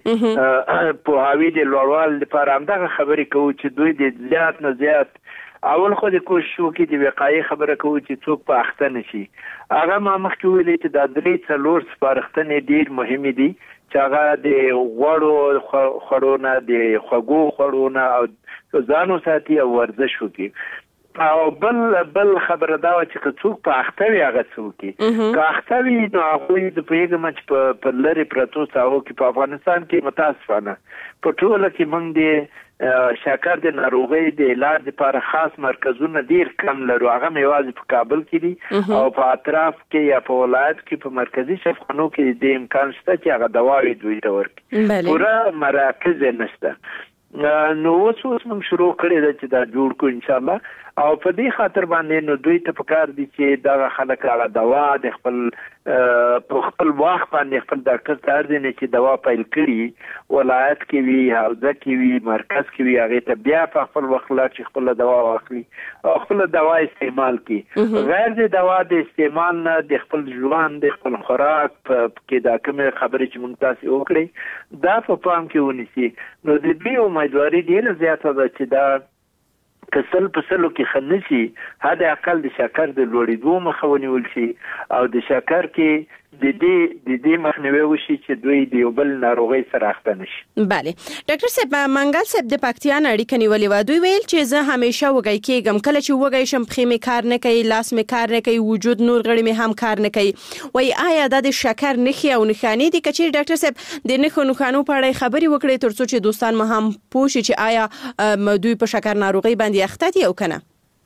د پوهاوی د لوړوالي لپاره هم دغه خبرې کوو چې دوی د زیات نه زیات اول خو د کوشش وکړي د وقایي خبره کوو چې څوک په اخته نشي. هغه ما مخکې ویلي چې د 3-4 سپارښتنې ډېر مهمې دي چې هغه د غوړو خوړونه د خوږو خوړونه او ځانو ساتي او ورزش وکړي. او بل خبره دا چې څوک په اخته وي هغه څوک که اخته وي نو هغه د پیغام چې په لری پرتو ساحو کې په افغانستان کې متاسفانه په ټوله کې موږ د شکر د ناروغۍ د علاج لپاره خاص مرکزونه ډیر کم لرو. هغه یوازې په کابل کې دي او په اطراف کې یا په ولایت کې په مرکزی شفاخانو کې د امکان شته چې هغه دواوې دوی ته ورکړي. پوره مراکز نشته. نو اوس موږ شروع کړی دا چې دا جوړ کو ان شاء الله او په دې خاطر باندې نو دوی ته پکار دي چې دا خلک هغه دوا د خپل وخت باندې خپل ډاکټر ته ارزنه چې دوا پیل کړي ولایت کې وي حوزه کې وي مرکز کې وي هغه ته بیا په خپل وخت لا چې خپل دوا واخلي او خپل دوا استعمال کړي. غیر د دوا د استعمال نه د خپل ژوند د خپل خوراک کې دا کومه خبرې چې مونږ تاسو وکړي دا په پام کې ونیسي. نو د دې امیدواري ډیره زیاته ده چې دا کسل په سلو کې خنسي هدا اقل د شکر د لوړېدو مخه ونیول شي او د شکر کې د دې مخنیوي وشي چې دوی د یو بل ناروغي سره اخته نشي. بله. ډاکټر صاحب منګل صاحب د پکتیا اړیکه نیولې و دوی ویل چې زه همیشه وګی کېږم کله چې وګی شم پخې می کار نه کوي لاس می کار نه کوي وجود نور غړي می هم کار نه کوي. وای آیا د شکر نخي او نخانی دي کچې ډاکټر صاحب د نخو نخانو په اړه خبري وکړي ترڅو چې دوستان مو هم پوه شي چې آیا دوی په شکر ناروغي باندې اخته دي او کنه؟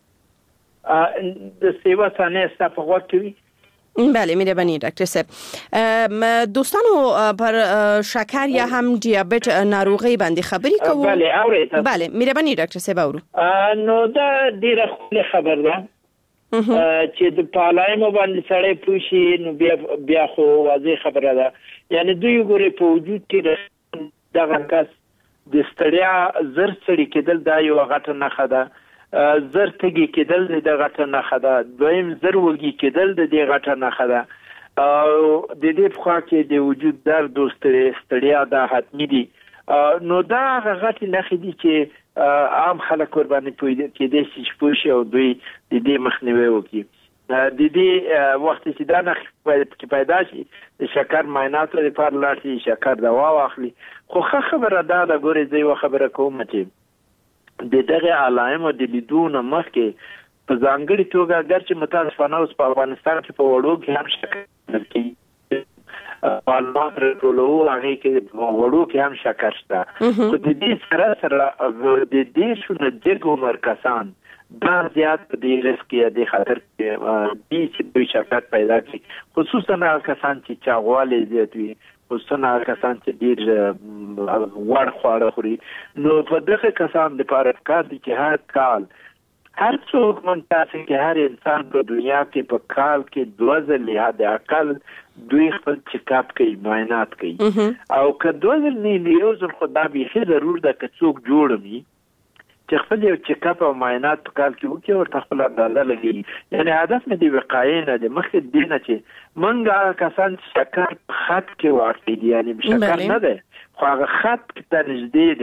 د سیوا ثانیه ستاسو وخت بله مهربانی دکتر صاحب دوستانو پر شکر یا هم دیابت ناروغی باندې خبري کوو. بله اورئ. بله مهربانی دکتر صاحب اورو. نو دا ډیره خبر ده چې د پالایم باندې سړی پوښي نو بیا خو واضح خبره ده. یعنی دوی ګوري په وجود کې دغه کس د ستړیا زر سړی کېدل دا یو غټه نښه ده. زر تګي کېدل د غټه نښه ده. دویم زر وږي کېدل د غټه نښه ده او د دې په خوا کې د وجود درد او ستړیا دا حتمی دي. نو دا غټه نښه دي چې عام خلک قرباني کېدې شي چې او دوی د دې مخنیوي وکړي. د دې وخت چې دا نښه پیدا شي د شکر معاینات لپاره لاړ شي شکر دوا واخلي. خو خبره دا ده ګورې زه یو خبره کوم چې د دغه علائم د لیدون مخکې په ځانګړي توګه ګرچې متاسفانه اوس په افغانستان کې په وړو کې هم شکر کوي معلومات راټولو هغه کې په وړو کې هم شکر شته. خو د دې سره د دې شنو دغه مرکزان دا زیات په دې رسک کې د خطر کې چې شکر پیدا کوي خصوصا هغه کسان چې چاغواله زیات وي خصوصا کسان چې ډیر وړ خواړه خوري. نو په دغه کسان لپاره کار دي چې هر کال هر څوک منتاسب کې هر انسان په دنیا کې په کال کې 2 ځله د عقل دوی خپل چیک اپ کوي معاینات کوي او که 2 ځله نه یو ځل خدای به ضرور د کڅوک جوړوي چې خپل یو چیک اپ او معاینات په کال کې وکړي او خپل اندازه لګي. یعنی هدف مې دی وقایې نه د مخکې دینه چې منګه کسان شکر خط کې واقع دي یعنی شکر نه ده خو هغه خط ته نږدې ده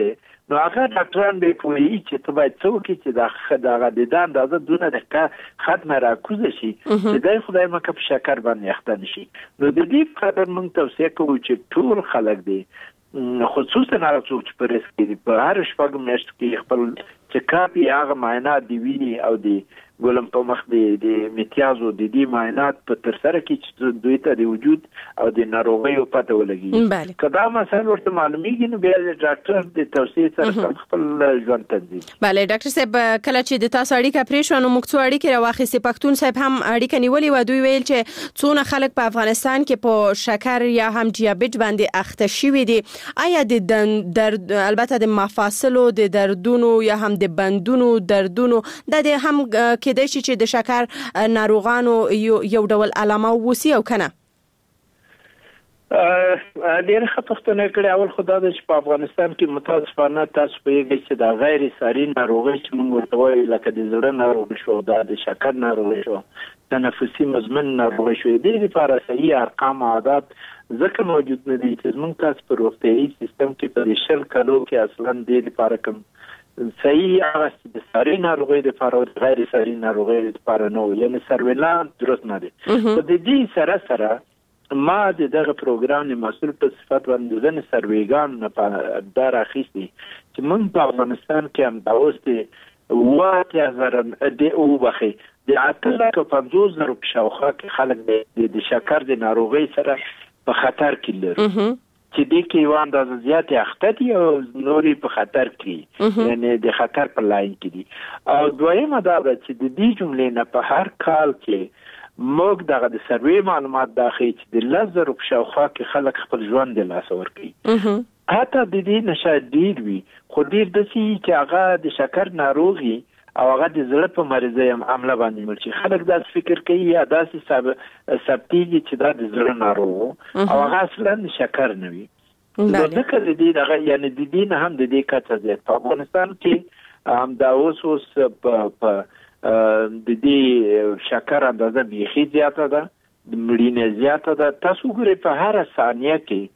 نو هغه ډاکټران به کوي چې ته باید څوک چې دا د اندازه دونه د ختمه راکوز شي چې د خدای مکه په شکر باندې اخته نشي. نو د دې خاطر موږ توصیه کوو چې ټول خلک دي خصوصا هغه څوک چې په ریسک دي په هر شپږ میاشتو کې خپل چکاپ یا هغه معاینات دی ویني او دی ګولم په مخ د میتیازو د دې معاینات په تر سره کې چې دوی ته د وجود او د ناروغیو پته ولګي. کدا مسله ورته معلومیږي نو بیا د ډاکټر د توصیه سره خپل ژوند تنظیم. بله ډاکټر صاحب کله چې د تاسو اړیکه پرې شو نو موږ څو اړیکې راواخیستې پښتون صاحب هم اړیکه نیولې و دوی ویل چې څونه خلک په افغانستان کې په شکر یا هم دیابت باندې اخته شوي دي. آیا د البته د مفاصلو د دردونو یا هم د بندونو دردونو د هم کېدای شي چې د شکر ناروغانو یو ډول علامه وسی او کنه؟ ډېر خپختونه کړي. اول خدای دې چې په افغانستان کې متاسفانه تاسو په یوه چې د غیر ساري ناروغي چې موږ ورته وایو لکه د زړه ناروغي شو د شکر ناروغي شو تنفسي مزمن ناروغي شو دې لپاره صحیح ارقام عادت ځکه موجود نه دي چې موږ تاسو په روغتیايي سیستم کې په شل کلو کې اصلا دې لپاره کوم صحیح هغه د ساري ناروغي لپاره او غیر ساري ناروغي لپاره نو یعنی سرویلانس درست نه دي. په دې سره ما دغه پروګرام د مسؤل په صفت باندې ځنه سرویګان نه دار اخیستي چې موږ په افغانستان کې هم دا اوس د واته زرن د او بخي د 850,000 په شاوخوا کې خلک د شکر د ناروغي سره په خطر کې لري چې د کې یو اندازه زیات اخته دي او نوري په خطر کې یعنی د خطر په لاین کې دي. او دویمه دا چې د دې جملې نه په هر کال کې موږ دغه د سروي معلومات داخلي چې د 10,000 په شاوخوا کې خلک خپل ژوند د لاس ورکړي. حتی د دې نشه ډیر وي خو ډیر د چې هغه د شکر ناروغي او هغه د زړه په مرزه هم عمله باندې مرشي. خلک دا فکر کوي یا داسې ثبتيږي چې دا د زړه ناروغ او هغه اصلا شکر نه وي. نو ځکه د دې دغه یعنی د دې نه هم د دې کچه زیات په افغانستان کې هم دا اوس په د دې شکر اندازه بیخي زیاته ده د مړینې زیاته ده. تاسو ګورئ په هر ثانیه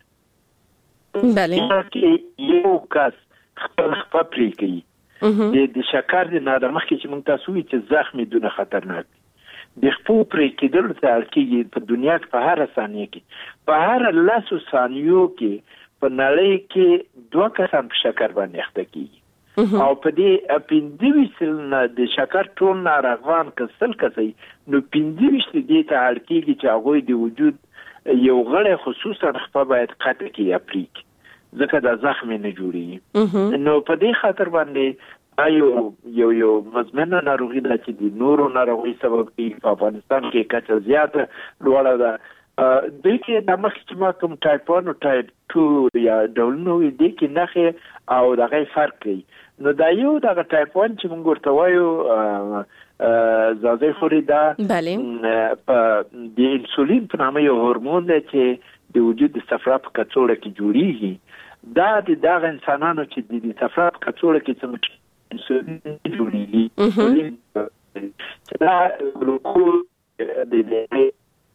کې کې یو کس خپل پرې کوي د شکر د ناروغۍ چې موږ تاسو وی چې زخمي دونه خطرناک د خپل پرې کېدل ته کېږي په دنیا کې په هر ثانیه کې په هر 10 ثانیو کې په نړۍ کې 2 کسان په شکر باندې اخته کېږي او په دې 25 د شکر ټول ناروغان کسل کسي نو 25 دې ته اړتیږي چې هغه د وجود یو غړی خصوصا خپل باید قطع کړي اپریک ځکه دا زخم نه جوړي. نو په دې خاطر باندې یو مزمنه ناروغي ده چې د نورو ناروغي سبب کیږي. په افغانستان کې کچه زیاته لوړه ده. د کې د مخ چې ما کوم ټایپ 1 او ټایپ 2 یا ډولنو دې کې نه او دغه فرق کوي. نو دا یو دغه ټایپ 1 چې موږ ورته وایو زازه خوري دا په د انسولین په نامه یو هورمون دی چې د وجود د صفرا په کڅوړه کې جوړیږي. دا د دغه انسانانو چې د صفرا په کڅوړه کې څنګه انسولین جوړیږي چې دا ګلوکوز د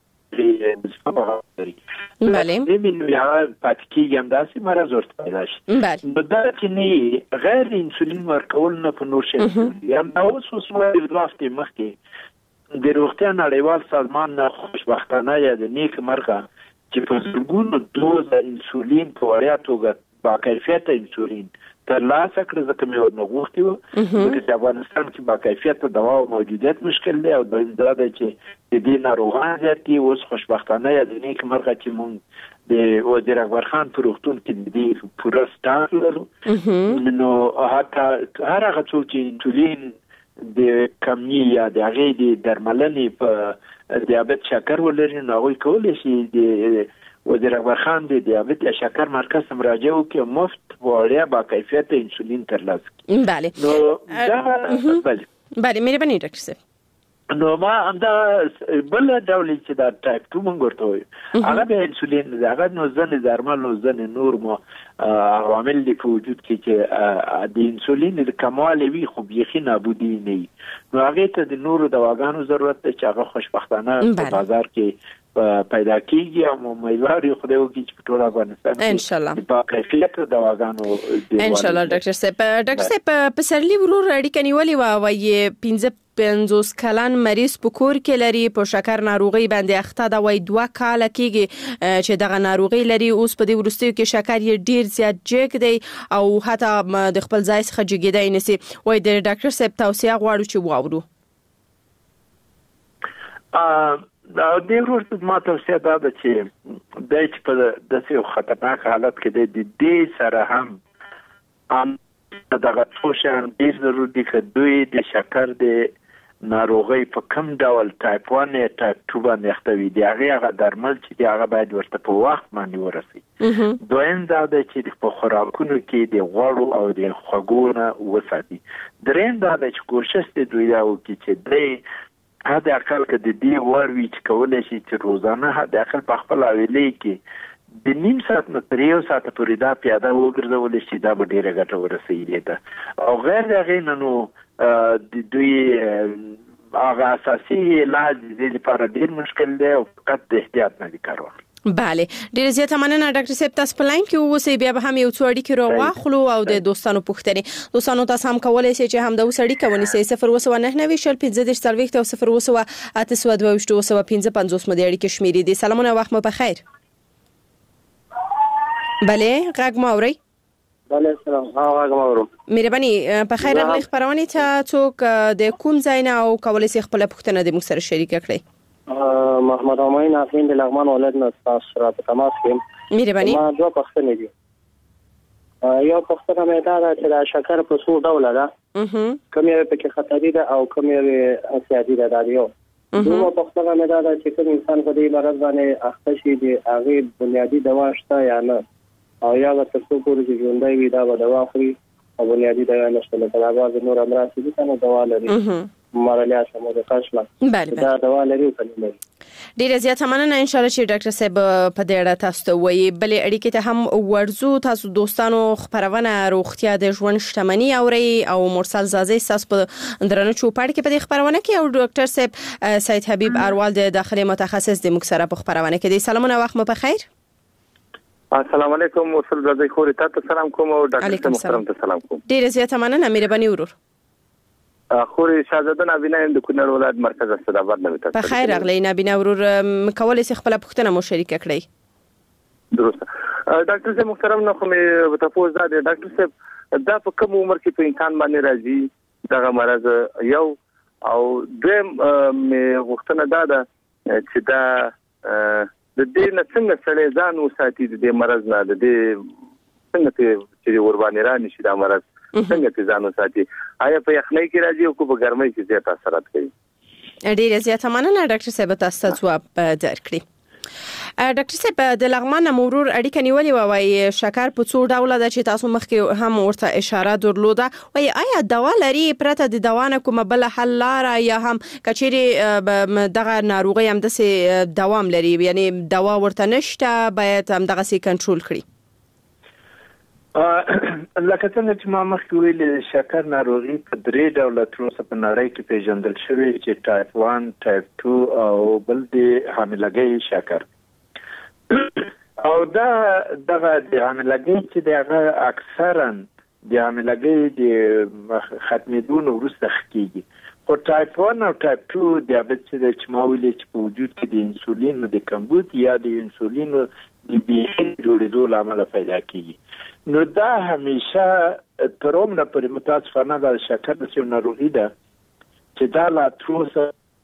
بله یا پاتکیږي هم داسې مرض ورته پیدا شي. نو دا چې نه غیر انسولین ورکول نه په نور شي یا اوس د درافت مخکې د روغتیا نړیوال سازمان نه خوشبختانه یا د نیک مرغه چې په زرګونو دوز انسولین په وړیا توګه با کیفیت انسولین ترلاسه کړ ځکه مې ورنغوښتي وو چې افغانستان کې با کیفیت دوا او موجودیت مشکل دی او د اندازه چې د دې ناروغان زیاتي اوس خوشبختانه یا د نیک مرغه چې مونږ د وزیر اکبر خان په روغتون کې د دې پوره سټاف لرو. نو حتی هر هغه څوک چې انسولین د کمی یا د هغې د درملنې په دیابت شکر ولري نو هغوی کولی شي د وزیر اکبر خان د دیابت یا شکر مرکز مراجعه وکړي مفت وړیا با کیفیت انسولین ترلاسه کړي. بله نو دا بله مهرباني ډاکټر صاحب. نو ما همدا بل ډول چې دا ټایپ 2 مونږ ورته وایو هغه به انسولین هغه نو ځنې درمل نو ځنې نور مو عوامل دي په وجود کې چې د انسولین د کموالي وي خو بیخي نابودي نه وي. نو هغه ته د نورو دواګانو ضرورت دی چې هغه خوشبختانه په بازار کې پیدا کیږي او مېواري خدای وکړي چې ټول افغانستان ان شاء الله په کیفیت دواګانو ان شاء الله ډاکټر صاحب پسرلی ورور اړیکه نیولې و وایي 50 کلن مریض په کور کې لري په شکر ناروغي باندې اخته دا وای 2 کال کېږي چې دغه ناروغي لري اوس په دې ورستیو کې شکر یې ډیر زیات جګ دی او حتی د خپل ځای څخه جګیدای نسی وای د ډاکټر صاحب توصیه غواړو چې واورو دا د ورته ما توصیه دا ده چې د چې په داسې خطرناک حالت کې د دې سره هم دغه څوشن ډیر ضروري دي چې دوی د شکر د ناروغي په کم ډول ټایپ 1 یا ټایپ 2 باندې اختوي دي هغه درمل چې دی هغه باید ورته په وخت باندې ورسي دویم دا ده چې په خوراکونو کې د غوړو او د خوږونو وساتي دریم دا ده چې کوشش دې دوی دا وکړي چې دوی هدا عقل کې د دې وروي چې کولای شي چې روزانه هدا عقل په خپل اویلې کې د نیم ساعت نه تر یو ساعت پورې دا پیاده وګرځول شي دا به ډیره ګټه ورسېږي دا او غیر دغه نو د دوی هغه اساسي علاج د لپاره ډیر مشکل دی او فقط د احتیاط نه کار واخلي بله ډیر زیاته مننه ډاکټر صاحب تاسو په لاین کې اوسئ بیا به هم یو څو اړیکې راواخلو او د دوستانو پوښتنې دوستانو تاسو هم کولای شئ چې هم د اوس اړیکه ونیسئ 02915 مده اړیکې شمیرې دي سلامونه وخت مو په خیر بله غږ مو اورئ بله سلام غږ مو اورم مهرباني په خیر راغلی خبرونه ته څوک د کوم ځای نه او کولای شئ خپل پوښتنه د موږ سره شریک کړئ محمد امین افین د لغمان ولایت نه تاسو را په تماس کې مهرباني ما دوه پوښتنې دي یو پوښتنه مې دا ده چې د شکر په څو ډول ده کوم یو پکې خطري ده او کوم یو احتیاطي ده دا یو دوه پوښتنه مې دا ده چې کوم انسان په دې مرض باندې اخته شي د هغه بنیادی دوا شته یا نه او یا به تاسو پورې چې ژوندۍ وي دا به دوا خوري او بنیادی دوا نشته لکه بعض نور امراض دي کنه دوا لري مارالیا سمو د کښلا دا دوا لري کنه ډیره زیاته مننه ان شاء الله چې ډاکټر صاحب په دې اړه تاسو ته وایي بلې اړیکې ته هم ورزو تاسو دوستانو خبرونه روغتیا د ژوند شتمنۍ اوري او مرسل زازي تاسو په درنه چوپړ کې په دې خبرونه کې او ډاکټر صاحب سید حبیب اروال د داخلي متخصص د مکسره په خبرونه کې دي سلامونه وخت مو په خیر السلام علیکم مرسل زازي خوري تاسو سلام کوم او ډاکټر محترم ته سلام کوم ډیره زیاته مننه مهرباني ورور خوري شاهزاده نابینا د کونړ ولایت مرکز اسداباد نه وته په خیر اغلی نابینا ورور کولای شي خپل پوښتنه مو شریک کړئ درست ډاکټر صاحب محترم نو کومه تاسو دا ډاکټر صاحب دا په کوم عمر کې په انسان باندې راځي دغه مرض یو او دیم مې غوښتنه دا ده چې دا د دې نه څنګه سړی ځان وساتي د دې مرض نه د دې څنګه چې ور باندې را نشي دا مرض څنګه چې ځان وساتي آیا په یخنۍ کې راځي او په ګرمۍ کې زیات اثرات کوي ډیره زیاته مننه ډاکټر صاحب تاسو ته ځواب درکړي ډاکټر صاحب د لغمان مرور اړیکه نیولې وای شکر په څو ډول ده چې تاسو مخکې هم ورته اشاره درلوده وای آیا دوا لري پرته د دوا نه کومه بل حل لاره یا هم کچېری دغه ناروغي هم د دوام لري یعنی دوا ورته نشته باید هم دغه سي کنټرول کړي لکه څنګه چې ما مخکې ویل شکر ناروغي په درې ډوله تر اوسه په نړۍ کې پیژندل شوی چې ټایپ 1 ټایپ 2 او بل د حاملګۍ شکر او دغه د حاملګۍ چې دغه اکثرا د حاملګۍ د ختمېدو وروسته کېږي خو ټایپ 1 او ټایپ 2 دیابت چې ما ویل چې په وجود کې د انسولین د کمبود یا د انسولین د بې جوړېدو لامل پیدا کېږي نو دا همیشه تر اومه پورې متاسفانه د شکر د ناروغي ده چې دا لا تروسه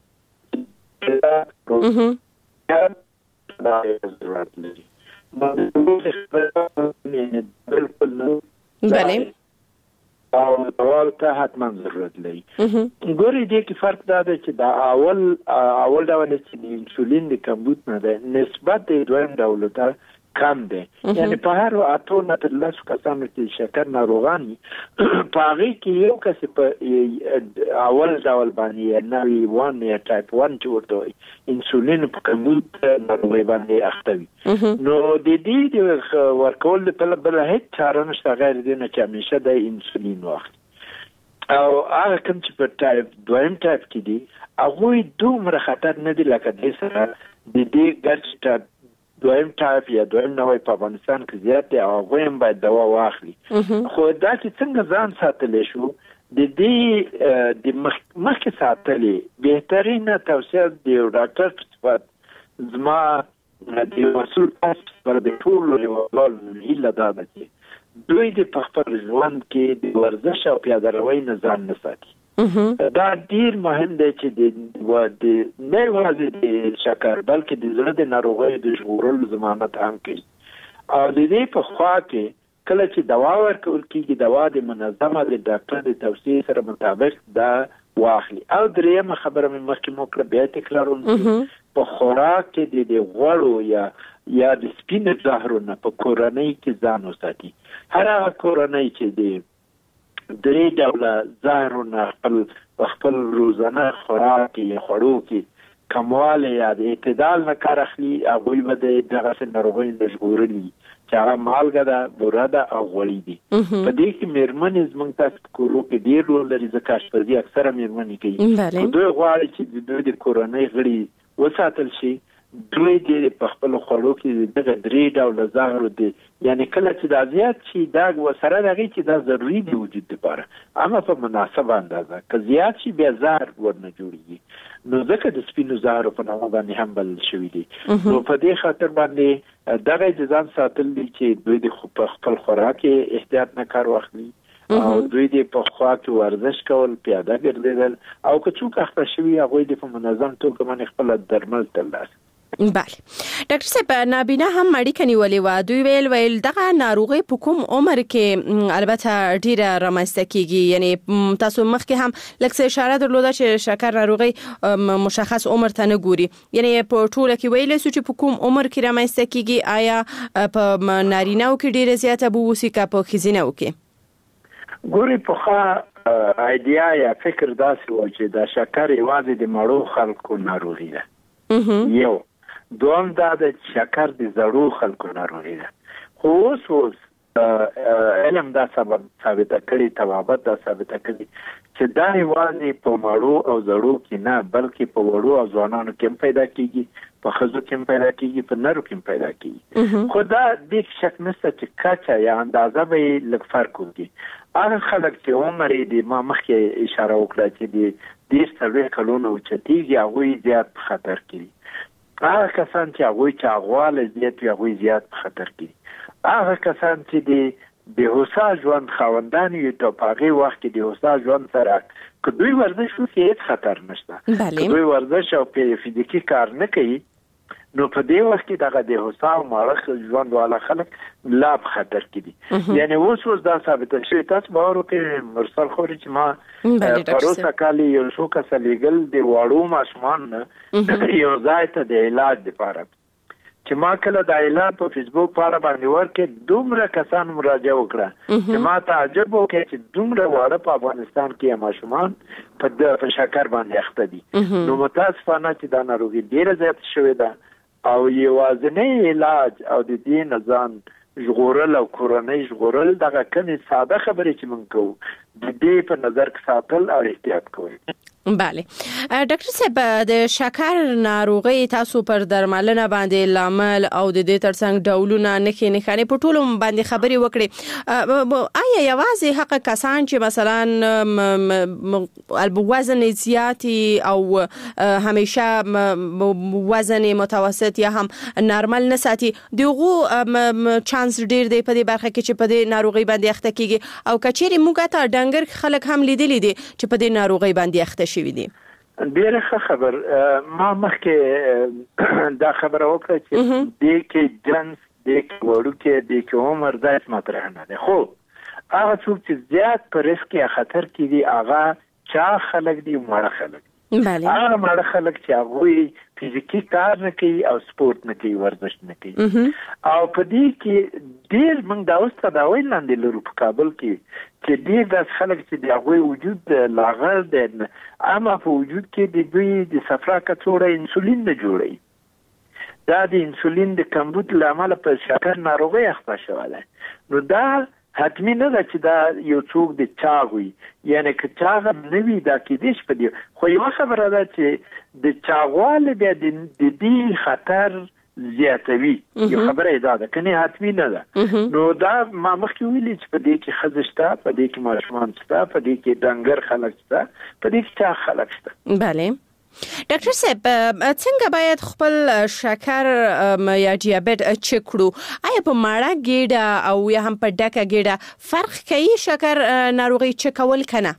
بله او دوال ته حتما ضرورت لري ګوري دې کې فرق دا دی چې دا اول ډول چې انسولین د کمبود نه ده نسبت د دویم ډول ته کم دی یعنی په هر اته نه تر لاسو کسانو چې شکر ناروغاني په هغه کې یو کس په اول ډول باندې نوی 1 یا ټایپ 1 چې ورته انسولین په کمبود ناروغي باندې اختوي نو د دې ورکول په بل هیڅ چاره نشته غیر دې نه چې همیشه د انسولین واخلي او هغه کوم چې په ټایپ دویم ټایپ کې دي هغه دومره خطر نه دي لکه د سره د دې ګرځټ دویم ټایپ یا دویم نوې په افغانستان کې زیات دي او هغه هم باید دوا واخلي خو دا چې څنګه ځان ساتلی شو د دې د مخکې ساتلې بهترینه توصیه د ډاکټر په صفت زما د مسؤل پر د ټول یوال هیله دا ده چې دوی د خپل ژوند کې د ورزش او پیاده روی نه ځان نه ساتي دا ډیر مهم دی چې د نه یوازې د شکر بلکې د زړه د ناروغیو د ژغورلو ضمانت هم کوي او د دې په خوا کې کله چې دوا ورکول کېږي دوا د منظمه د ډاکټر د توصیې سره مطابق دا واخلي او درېیمه خبره مې مخکې مو کړه بیا تکراروم په خوراک کې د غوړو یا د سپینو زهرو نه په کورنۍ کې ځان وساتي هر هغه کورنۍ چې د درې ډوله زهرونه خپل روزانه خوراک یا خوړو کې کمواله یا د اعتدال نه کار اخلي هغوی به دغسې ناروغیو نه ژغورلي چې هغه مالګه ده بوره ده او غوړي دي په دې کې مېرمنې زموږ تاسو په کورو کې ډېر رول لري ځکه اشپزي اکثره مېرمنې کوي دوی غواړي چې دوی د کورنۍ غړي وساتل شي دوی د په خپل خوړو کې دغه درې ډوله زهرو دي یعنی کله چې دا زیات شي دا وسره دغه چې دا ضروري دی وجود لپاره اما په مناسبه اندازه که زیات شي بیا زهر ورنه جوړیږي نو ځکه د سپینو زهرو په نامه باندې هم بلل شوي دي نو په دې خاطر باندې دغه د ځان ساتل دي چې دوی د خپل خوراک کې احتیاط نه کار واخلي او دوی د په خوا کې ورزش کول پیاده ګرځېدل او که څوک اخته شوي هغوی د په منظم توګه باندې خپل درمل ترلاسه بله ډاکټر صاحب نابینا هم اړیکه نیولې وه دوی ویل دغه ناروغي په کوم عمر کې البته ډیره رامنځته کیږي یعنی تاسو مخکې هم لږ څه اشاره درلوده چې شکر ناروغي مشخص عمر ته نه ګوري یعنی په ټوله کې ویلی سو چې په کوم عمر کې رامنځته کیږي آیا په نارینه‌و کې ډیره زیاته به وسي که په ښځینه‌و کې ګوري پخوا ایډیا یا فکر داسې و چې دا شکر یوازې د مړو خلکو ناروغي ده یو دوم دا د شکر د زړو خلکو ناروغي ده خو اوس علم دا ثابت کړي طبابت دا ثابت کړي چې دا یوازې په مړو او زړو کې نه بلکې په وړو او ځوانانو کې پیدا کیږي په ښځو کې پیدا کیږي په نرو کې پیدا کیږي خو دا د شک نشته چې کچا یا اندازه به لږ فرق وکړي هغه خلک چې عمر یې ما مخکې اشاره وکړه چې د 30 کلونو اوچتېږي هغوی زیات په خطر کې هغه کسان چې هغوی چاغواله زیات وي هغوی زیات په خطر کې هغه کسان چې د بېهوسا ژوند خاوندان وي په هغې وخت کې د هوسا ژوند سره که دوی ورزش وکړي هېڅ خطر نشته که دوی ورزش او فزیکي کار نه کوي نو په دې وخت کې دغه د هوسا او ماړه ژوند والا خلک لا په خطر کې دي یعنی اوس دا ثابته شوي تاسو باور وکړئ مرسل خوري چې ما پروسه کالي یو څو کسه لیږل د واړو ماشومان نه یو ځای ته د علاج لپاره چې ما کله د علاج په فیسبوک پاڼه باندې ورکې دومره کسان مراجعه وکړه چې ما تعجب وکړ چې دومره واړه په افغانستان کې ماشومان په شکر باندې اخته دي نو متاسفانه چې دا ناروغي ډیره زیات شوې ده او یوازینی علاج او د دې نه ځان ژغورل او کورنۍ ژغورل دغه کمې ساده خبرې چې موږ کوو د دې په نظر کې ساتل او احتیاط کول بله ډاکټر صاحب د شکر ناروغي تاسو پر درملنه باندې لامل او د دې ترڅنګ ډولونه نښې په ټولو باندې خبرې وکړي آیا یوازې هغه کسان چې مثلا وزن زیاتی او همیشه وزن متوسط یا هم نارمل نه ساتي دغه چانس ډیر دی په دې برخه کې چې په دې ناروغي باندې اخته کیږي او کچېرې موږ ته ډنګر خلک هم لیدلي دي چې په دې ناروغي باندې اخته شوي دي ډیره ښه خبر ما مخکې دا خبره وکړه چې دې کې جنس دې کې وړوکی دې کې عمر دا مطرح نه دی خو هغه څوک چې زیات په ریسک یا خطر کې دي هغه چا خلک دي مړه خلک هغه مړه خلک چې هغوی فزیکي کار نه کوي او سپورت نه کوي ورزش نه کوي او په دې کې ډېر موږ دا اوس تداوی لاندې لرو په کابل کې چې ډېر داسې خلک چې د هغوی وجود لاغر دی اما په وجود کې د دوی د صفرا کڅوړه انسولین نه جوړوي دا د انسولین د کمبود له امله په شکر ناروغۍ اخته شوی دی نو دا حتمی نه ده چې دا یو څوک د چاغ وي، یعنی که چاغ نه وي دا کېدای شي په دې، خو یوه خبره ده چې د چاغوالی بیا د دې خطر زیاتوي، یو خبره یې دا ده، کنې حتمی نه ده. نو دا ما مخکې ویلي چې په دې کې ښځې شته، په دې کې ماشومان شته، په دې کې ډنګر خلک شته، په دې کې چاغ خلک شته. بله ډاکټر صاحب، څنګه باید خپل شکر یا ډیابیت چک کړو؟ آیا په ماړه ګیډه او یا هم په ډکه ګیډه فرق کوي شکر ناروغي چکول کنه؟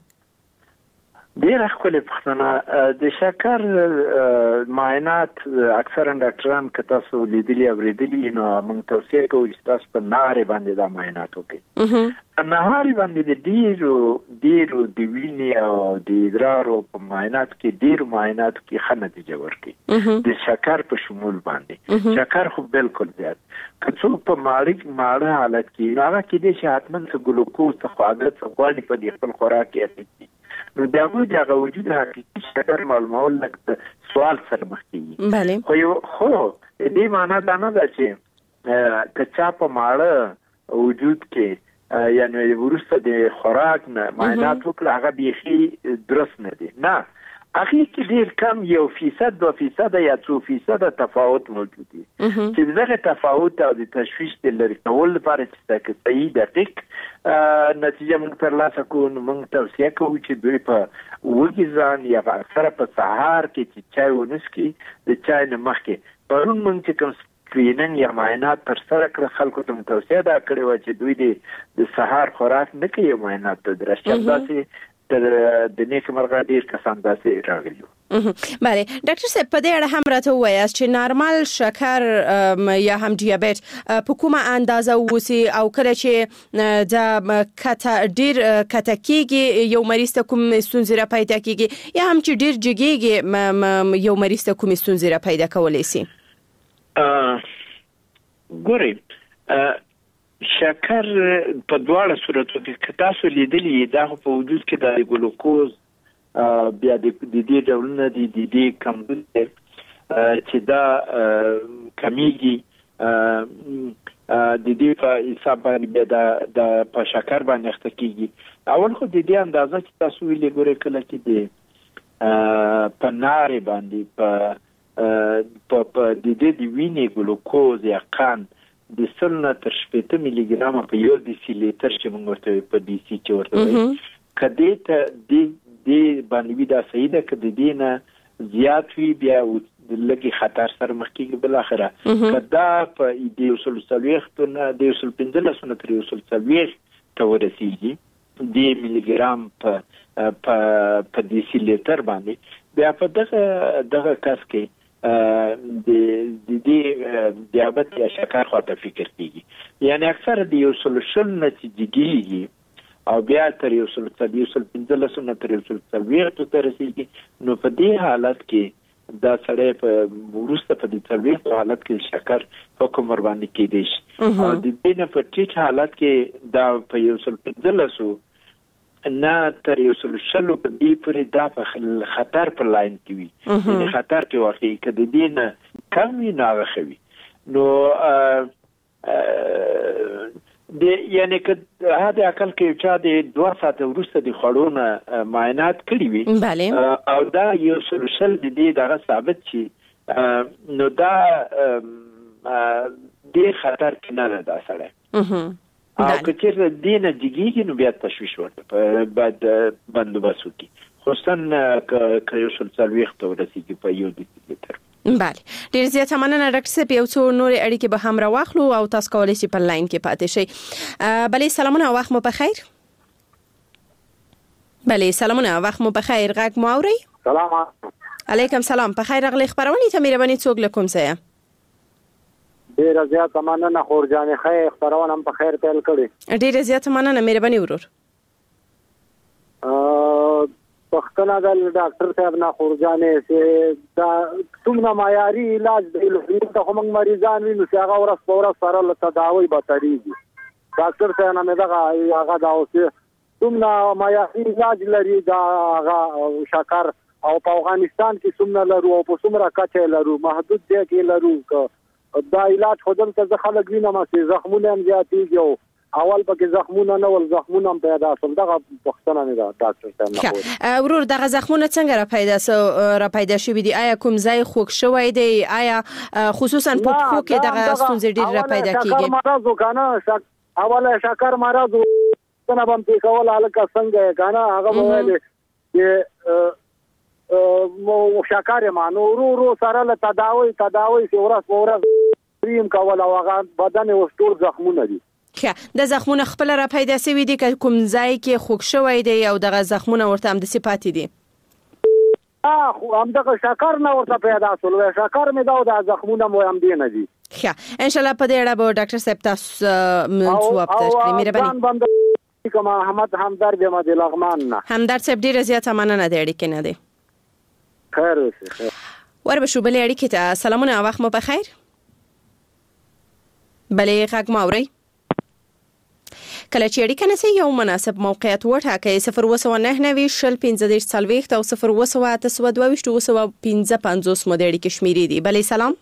ډیره ښکلې پوښتنه. د شکر معاینات اکثرا ډاکټران که تاسو لیدلي اورېدلي نو موږ توصیه کوو چې تاسو په نهارې باندې دا معاینات وکړئ. په نهارې باندې د ډیرو د وینې او د ادرارو په معایناتو کې ډیرو معایناتو کې ښه نتیجه ورکوي، د شکر په شمول باندې. شکر خو بالکل زیات که څوک په ماړه حالت کې نو هغه کېدای شي حتما څه ګلوکوز څه خواږه څه غواړي په دې خپل خوراک کې اخلي، نو د هغه وجود حقیقي شکر معلومول لکه سوال سره مخ کېږي. خو دې معنا دا نه ده چې که چا په ماړه وجود کې یعنی وروسته د خوراک نه معاینات وکړه هغه بیخي درست نه دي، نه، هغې کې ډېر کم 1% 2% یا 2% تفاوت موجود دي، چې دغه تفاوت او د تشویش د لرې کولو لپاره چې صحیح دقیق نتیجه موږ ترلاسه کړو، نو موږ توصیه کوو چې دوی په وږي ځان یا په اکثره په سهار کې چې چای ونڅکي، د چای نه مخکې پرون موږ چې کوم سکریننګ یا معاینات ترسره کړل، خلکو ته مو توصیه دا کړې وه چې دوی د سهار خوراک نه کوي معاینات ته درشي، داسې د نیک مرغه ډیر کسان داسې راغلي. بله ډاکټر صاحب، په دې اړه هم راته ووایاست چې نارمال شکر یا هم ډیابیت په کومه اندازه ووسي او کله چې د ډیر کته کېږي یو مریض ته کوم ستونزې را پیدا کېږي یا هم چې ډیر جګېږي یو مریض ته کوم ستونزې را پیدا کولی شي؟ ګورئ، شکر په دواړه صورتو کې که تاسو لیدلي دا خو په وجود کې د ګلوکوز بیا د دې ډولونه دي، د دې کمبود دی چې دا کمیږي، د دې په حساب باندې بیا د په شکر باندې اخته کېږي. اول خو د دې اندازه چې تاسو ویلې ګورئ کله چې د په نارې باندې په د دې د وینې ګلوکوز یا قند د 100 نه تر 80 ملي ګرامه په یو ډیسي لیټر چې موږ ورته په ډیسي کې ورته وایو، کدی ته د باندې دا صحیح ده، کدی دې نه زیات وی بیا د لګي خطر سره مخ کېږي. بل اخره کدا په دې اصول سلويخت نه د اصول 15 نه تر اصول 40 ته ورسیږي د ملي ګرام په ډیسي لیټر باندې، بیا په دغه کس کې د دیابت یا شکر خواته فکر کیږي، یعنی اکثر د یو سلوشن نتیجه کیږي او بیا تر یو سل 15 نه تر یو سل 40 ته رسیږي. نو په دې حالت کې دا سړی په وروسته په دې 40 حالت کې شکر حکم ور باندې کېدی شي، او د دې نه په ټیټ حالت کې دا په یو سل 15 نه تر یو سل 60 په دې پورې دا په خطر پر لاین کې وي، یعنی خطر کې واقعي کده دې نه کم وي نه غوي. نو د یعنی که هدا عقل کې چا د 2 ساعت وروسته د خړونه معاینات کړی وي او دا یو سل 60 د دې دغه ثابت شي، نو دا د خطر کې نه ده سره. او که چیرې دینه جګیږي نو بیا تشویش ورته په بعد بندوبست وکړي، خصوصا که یو سل 40 ته ورسیږي په یو لیټر. بله ډیر زیاته مننه ډاکټر صاحب، یو څو نور اړیکې به هم راواخلو او تاسو کولی شئ په لاین کې پاتې شئ. بله سلامونه، وخت مو بخیر. بله سلامونه، وخت مو بخیر، غږ مو اورئ؟ سلام علیکم سلام، په خیر راغلی. خبرونه ته مهرباني څوک له کوم ځایه؟ ډیره زیاته مننه خورجانې خیر، خبرونه هم په خیر پیل کړي. ډیره زیاته مننه، مهرباني ورور. پښتنه د ډاکټر صاحب نه خورجانې چې دا څومره معیاري علاج دی، لکه کوم مریضان ویني چې هغه ورځ په ورځ سره له تداوی بهتريږي. ډاکټر صاحب نه دغه هغه دا اوس څومره معیاري علاج لري دا هغه شکر، او په افغانستان کې څومره لرو او په څومره کچه لرو، محدود دی کې لرو. دا علاج خودم ته خلک وینم چې زخمونه هم زیاتېږي او اول پکې زخمونه نه ول زخمونه هم پیدا شول دغه پښتنه نه دا ډاکټر ته نه ورور دغه زخمونه څنګه را پیدا شوي دي آیا کوم ځای خوږ شوی دی آیا خصوصا په پښو کې دغه ستونزې ډېر را پیدا کیږي مرض وکنه اوله شکر مرض څنګه بم کې کول الکه څنګه کنه هغه وایي چې مو شکر مانو ورو سره له تداوی سی ورځ پریم کول او هغه بدن او ټول زخمونه دي د زخمونه خپل را پیدا شوي دي که کوم ځای کې خوږ شوی دی او دغه زخمونه ورته هم د صفات دي خو هم دغه شکر نه ورته پیدا شول شکر مې دا د زخمونه مو هم دی نه دي ان شاء الله په دې اړه به ډاکټر صاحب تاسو ځواب درکړي مهرباني کوم احمد همدرد د لغمان نه همدرد صاحب ډیره زیاته مننه دی اړیکې نه دی خیر اوسه وربشو بلې اړیکې ته سلامونه وخت مو بخیر بلې غږ مو اورئ کله چې اړیکه نسی یو مناسب موقعیت وټاکئ 029 شل 15 40 او 02822 مو د اړیکې شمیرې دي بلې سلام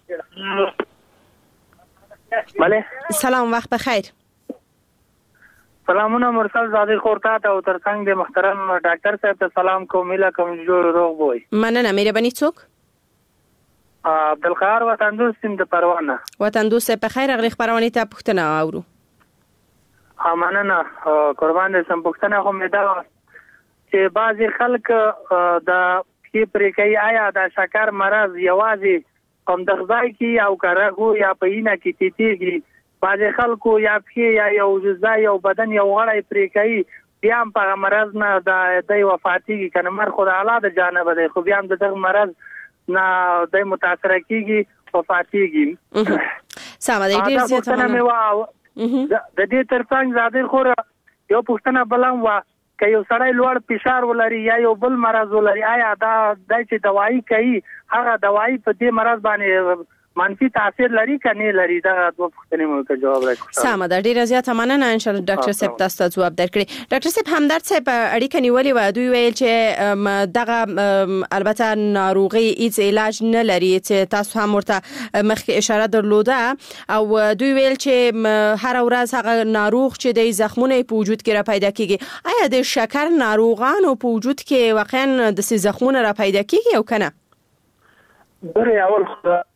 بلې سلام وخت بخیر سلامونه مرسل زاده خورتا ته او ترڅنګ د محترم ډاکټر صاحب ته سلام کوم مله کوم جوړ روغ وای مننه مهرباني څوک عبدالقهار وطندوس سیم د پروانه وطندوس په خیر غلی خبرونه ته پښتنه اورو مننه قربان دې سم پښتنه خو مې دا چې بعضی خلک د پی پرېکي آیا د شکر مرض یوازې کوم د غذای کی او کارغو یا پېینه کی تیتیږي بعضی خلکو یا پی یا یو جزا یو بدن یو غړی پرېکي بیا هم په مرض نه د وفاتيږي کنه مر خدای اعلی د جانب دی خو بیا هم دغه مرض نه د متاثر کیږي وفاتيږي سم دی ډیر زیاته د دې ترڅنګ زاده خور یو پښتنه بلم وا که یو سړی لوړ فشار ولري یا یو بل مرض ولري آیا دا د چې دوايي کوي هغه دوايي په دې مرض باندې منفي تاثیر لري کني لري دا دوه پوښتنې مو ته جواب راکړم سم ده ډیره زیاته مننه ان شاء الله ډاکټر صاحب تاسو ته جواب درکړي ډاکټر صاحب همدرد صاحب اړیکه نیولې و دوی ویل چې دغه البته ناروغي هیڅ علاج نه لري چې تاسو هم ورته مخکې اشاره درلوده او دوی ویل چې هر ورځ هغه ناروغ چې د زخمونو په وجود کې را پیدا کیږي آیا د شکر ناروغانو په وجود کې واقعا د زخمونو را پیدا کیږي او کنه بره اول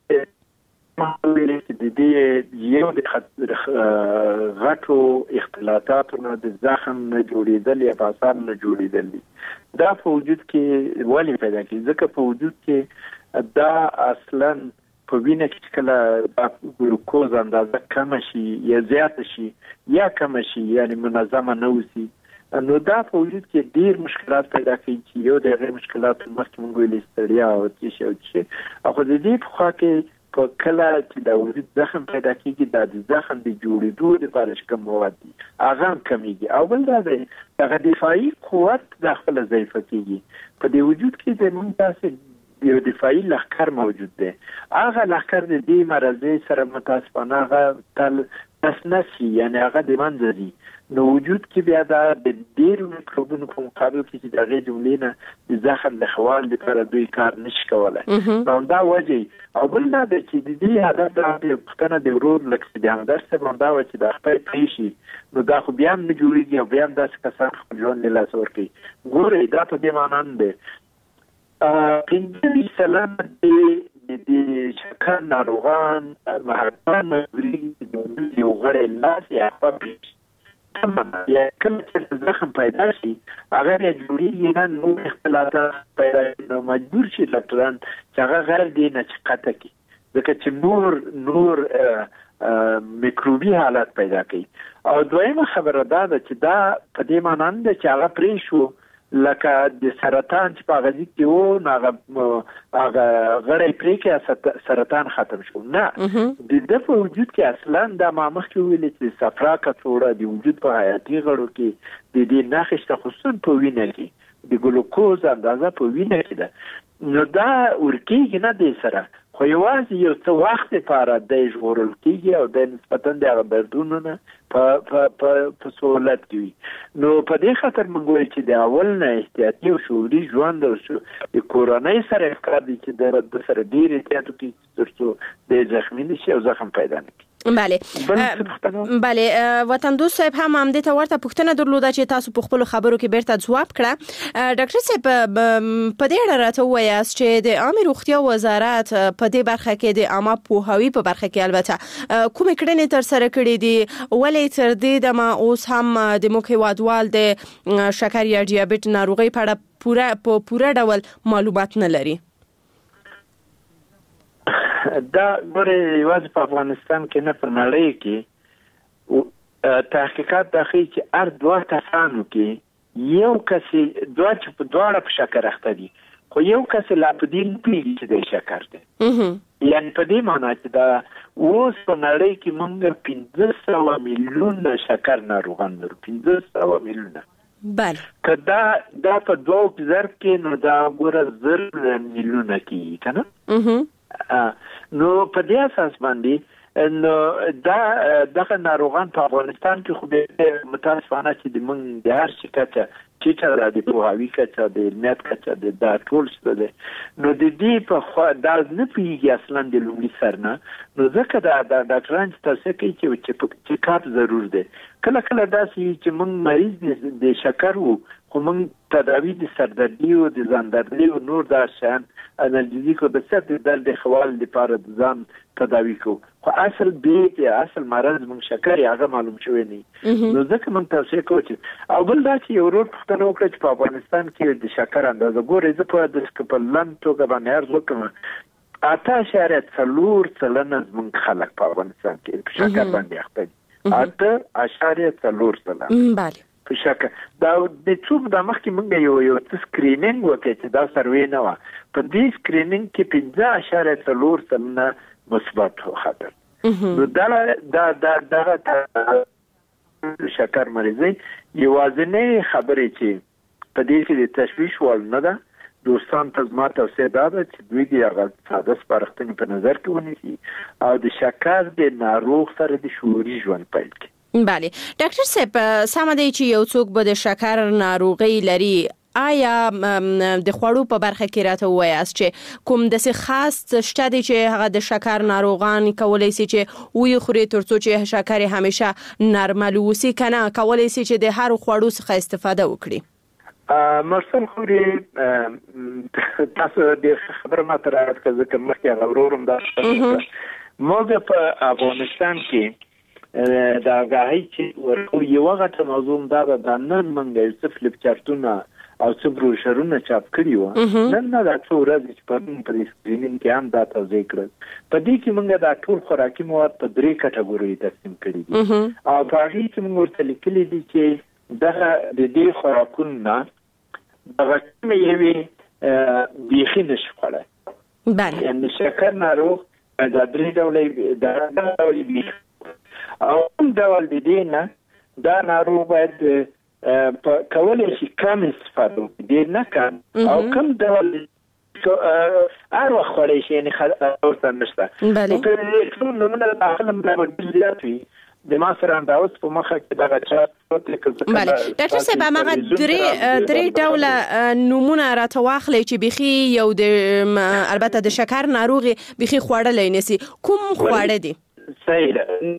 ویلې چې د دې یو د غټو اختلاطاتو نه د زخم نه جوړېدل یا پاسار نه جوړېدل دا په وجود کې ولی پیدا کیږي ځکه په وجود کې دا اصلا په وینه کې کله ګلوکوز اندازه کم شي یا زیات شي یا کم شي یعنی منظمه نه وسی نو دا په وجود کې ډیر مشکلات پیدا کوي چې یو د غیر مشکلات مخکې موږ ویلې ستړیا او چې او د دې په خوا کې په کله چې د وجود زخم پیدا کیږي د زخم د جوړېدو لپاره کوم مواد دي هغه کمیږي او بل دا دی هغه دفاعي قوت د خپل ضعیفه کیږي په دې وجود کې د موږ تاسو یو دفاعي لښکر موجود دی هغه لښکر د دې مرزه سره متاسفانه هغه تل نسنسي یعنی هغه د منځري نو وجود کې بیا د ډېرو میکروبونو په مقابل کې چې دغه جملې نه د زخم د خوال لپاره دوی کار نشي کولای نو دا وجه او بل دا چې د دې هدف د پښتنه د ورور لکه د همدرد څخه دا و چې د خپل پیشي نو دا خو بیا نه جوړیږي او بیا هم داسې کسان خپل ژوند له لاسه ورکوي ګورئ دا په دې معنا نه دی پنځه سلام د شکر ناروغان مهربان مګري د یو غړی لاس یا په یا کله چې زخم پیدا شي هغه جوړیږي نه نو اختلاطات پیدا نو مجبور شي ډاکټران چې هغه غیر دي نه چې قطع کی ځکه چې نور میکروبي حالات پیدا کوي او دویمه خبره دا ده چې دا په دې معنی نه چې هغه پرې شو لکه د سرطان چې په غزي کې وو هغه غړي پرې کې سرطان ختم شو نه د په وجود کې اصلا د مامخ کې ویل چې صفرا کڅوړه د وجود په حیاتي غړو کې د دې ناخښته خصوصا په وینه کې د ګلوکوز اندازه په وینه کې ده نو دا ورکیږي نه د سره خو یوازې یو څه وخت لپاره د ژغورل کېږي او د نسبتاً د هغه دردونو نه په سهولت کې نو په دې خاطر موږ وایو چې د اول نه احتیاطي او شعوري ژوند او د کورنۍ سره افکار دي چې د سره ډېر احتیاط وکړي تر څو د زخمي نشي او زخم پیدا نه کړي بله وطن دوست صاحب هم همدې ته ورته پوښتنه درلوده چې تاسو په خپل خبرو کې بیرته ځواب کړه. ډاکټر صاحب په دې اړه راته ووایاست چې د عامه روغتیا وزارت په دې برخه کې د عامه پوهاوي په برخه کې البته کومې کړنې تر سره کړې دي، ولې تر دې دمه اوس هم د موږ هیوادوال د شکر یا دیابېت ناروغۍ په اړه پوره ډول معلومات نه لري؟ دا ګوره یوازې په افغانستان کې نه، په نړۍ کې تحقیقات دا ښیي چې هر دوه کسانو کې یو کس چې په دواړه په شکر اخته دي، خو یو کس لا په دې نه پوهېږي چې د شکر دی. یعنې په دې معنا چې دا اوس په نړۍ کې موږ 1500 میلیونه شکر ناروغان لرو. 1500 میلیونه. بله. که دا په دوه ضرب کې نو دا ګوره 1000 میلیونه کېږي که نه؟ نو په دې اساس باندې نو دغه ناروغان په افغانستان کې خو به متاسفانه چې د موږ د هر شي کچه چې د پوهاوي کچه د علمیت کچه د ټول څه ده، نو د دې په دا نه پیږي اصلا د لومړي سر نه. نو ځکه دا ډاکټران تاسو کوي چې کار ضرور دی. کله کله داسې چې موږ مریض د شکر وو خو موږ تداوی د سردردي او د ځاندردي او نور دا شیان انالجیکو د سر د درد خوال لپاره د ځان تداوی کو، خو اصل اصل مرض موږ شکر هغه معلوم شوی نه. نو ځکه موږ تاسو کوو چې او بل دا چې یو ورور پوښتنه وکړه چې په افغانستان کې د شکر اندازه ګورې زه په د سکپلن توګه باندې عرض وکړم 8.4% زموږ خلک په افغانستان کې په شکر باندې اخته دي. 8.4%. بله. په شکر دا د څوب د مخکې موږ یو سکرینینګ وکړ چې دا سروې نه و. په دې سکرینینګ کې 15.4% مثبت خطر. نو دا شکر مریضي یوازینی خبرې چې په دې کې د تشویش وړ نه ده. دوستان ته زما توصیه دا ده چې دوی د هغه ساده سپارښتنې په نظر کې ونیسي او د شکر د ناروغ سره د شعوري ژوند پیل کړي. بله ډاکټر صاحب سم دی چې یو څوک به د شکر ناروغي لري، آیا د خوړو په برخه کې راته ووایاست چې کوم داسې خاص شته دی چې هغه د شکر ناروغان کولی شي چې وی خوري ترڅو چې شکر همیشه نارمل وسی کنه، کولی شي چې د هر خوړو څخه استفاده وکړي؟ مرسل خوري تاسو د خبره ماته راځي ځکه مخکې غوړورم دا موږ په افغانستان کې دا غاهي چې ورکو یو غټه موضوع دا د نن منګل څه فلپ چارتونه او څه بروشرونه چاپ کړی و. نن دا څو ورځې چې په سکرینینګ کې هم دا توضیح کړل. په دې کې موږ دا ټول خوراکي مواد په 3 کټګوري تقسیم کړي دي او په هغه کې موږ ورته لیکلي دي چې دغه د دې خوراکونه دغه کومې یوې بیخي نشي خوړلی. بله. یعنې شکر ناروغ دا 3 ډولې بیخي او کوم ډول د دې نه دا ناروغ باید کولی شي کم استفاده وکړي، ډېر نه کم، او کوم ډول هر وخت خوړی شي یعنې ورته نشته. بله. ټول نومونه د عقل مطابق زیات وي. د ما سره انداوس په مخه کې دغه چا. بله ډاکټر صاحب هغه 3 ډوله نومونه راته واخلئ چې بیخي یو د البته د شکر ناروغي بیخي خوړلی نشي، کوم خواړه دي؟ صحیح ده.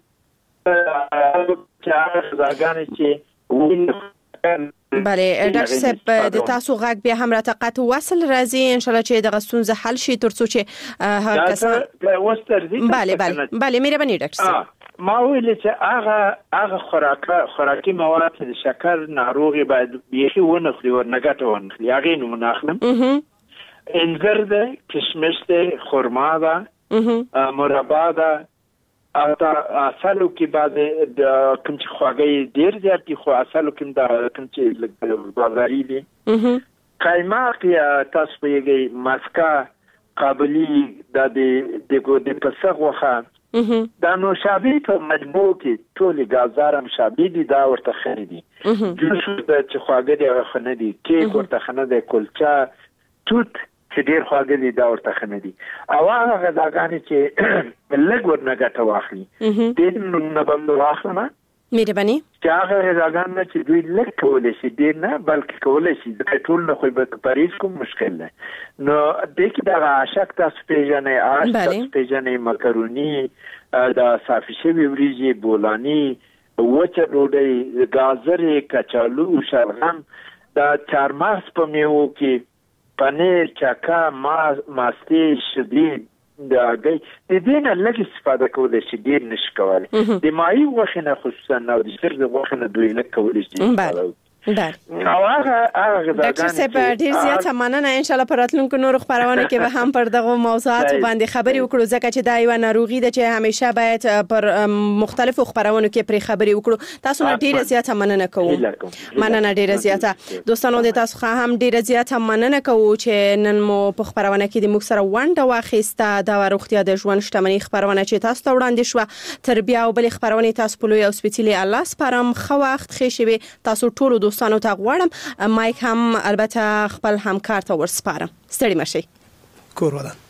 بله ډاکټر صاحب د تاسو غږ بیا هم راته قطع وصل راځي، ان شاء الله چې دغه ستونزه حل شي ترڅو چې هغه کسان. بله مهرباني ډاکټر صاحب. ما ویل چې هغه خوراکي مواد د شکر ناروغي باید بیخي ونه خوري، ورنه ګټه ونه خوري. هغې نومونه اخلم: انځر ده، کشمش ده، خرما ده، مربا ده، او دا اصلو کې بعد کوم چې خواږه ډیر زیات دي، خو اصلو کې دا کوم چې بازاري دي. قایماق یا تاسو پیږي، مسکا، قابلی، دا د پسغ وخه، دا نوشابې په مجموع کې ټول غازار مشابې دي، دا ورته خريدي. جوش چې خواږه دي هغه نه دي، کیک ورته خنه دي، کلچا، توت چې ډیر خواږه دي دا ورته خنه دي. او هغه غاغانې چې لږ ورنه ګټه واخلي دې نو نه بم واخلم مهرباني چې هغه غذاګان چې دوی لږ کولای شي ډیر نه بلکې کولای شي ځکه ټول نه خو به پریز کوم مشکل نه نو د کې د عاشق تاسو پیژنې تاسو پیژنې مکروني د صافي شوی وریجې بولانی وچه ډوډۍ گازرې کچالو شلغم د چارمغز په میوه کې پنیر چکا ماستی شدید د دې نه لږ استفاده کولای شي ډیر نشي کولای د ماهي غوښه نه خصوصا نو د شر د غوښه نه دوی نه کولای شي او هغه ډاکټر صاحب ډیر زیات مننه ان شاء الله پر راتلونکو نور خبرونه کې به هم پر دغه موضوعات باندې خبرې وکړو ځکه چې دا یو ناروغي ده چې همیشه باید پر مختلفو خبرونو کې پر خبرې وکړو تاسو نه ډیر زیات مننه کوم مننه ډیر زیاته دوستانو د تاسو هم ډیر زیات مننه کوم چې نن مو په خبرونه کې د موږ سره ونډه واخیسته د روغتیا د ژوند شتمنۍ خبرونه چې تاسو ته وړاندې شو تر بیا بل خبرونه تاسو په لوی او سپیڅلي الله سپارم خو وخت خېشوي تاسو ټول دوستانو ته غواړم مایک هم البته خپل همکار ته ورسپارم ستړي مشي کور ودان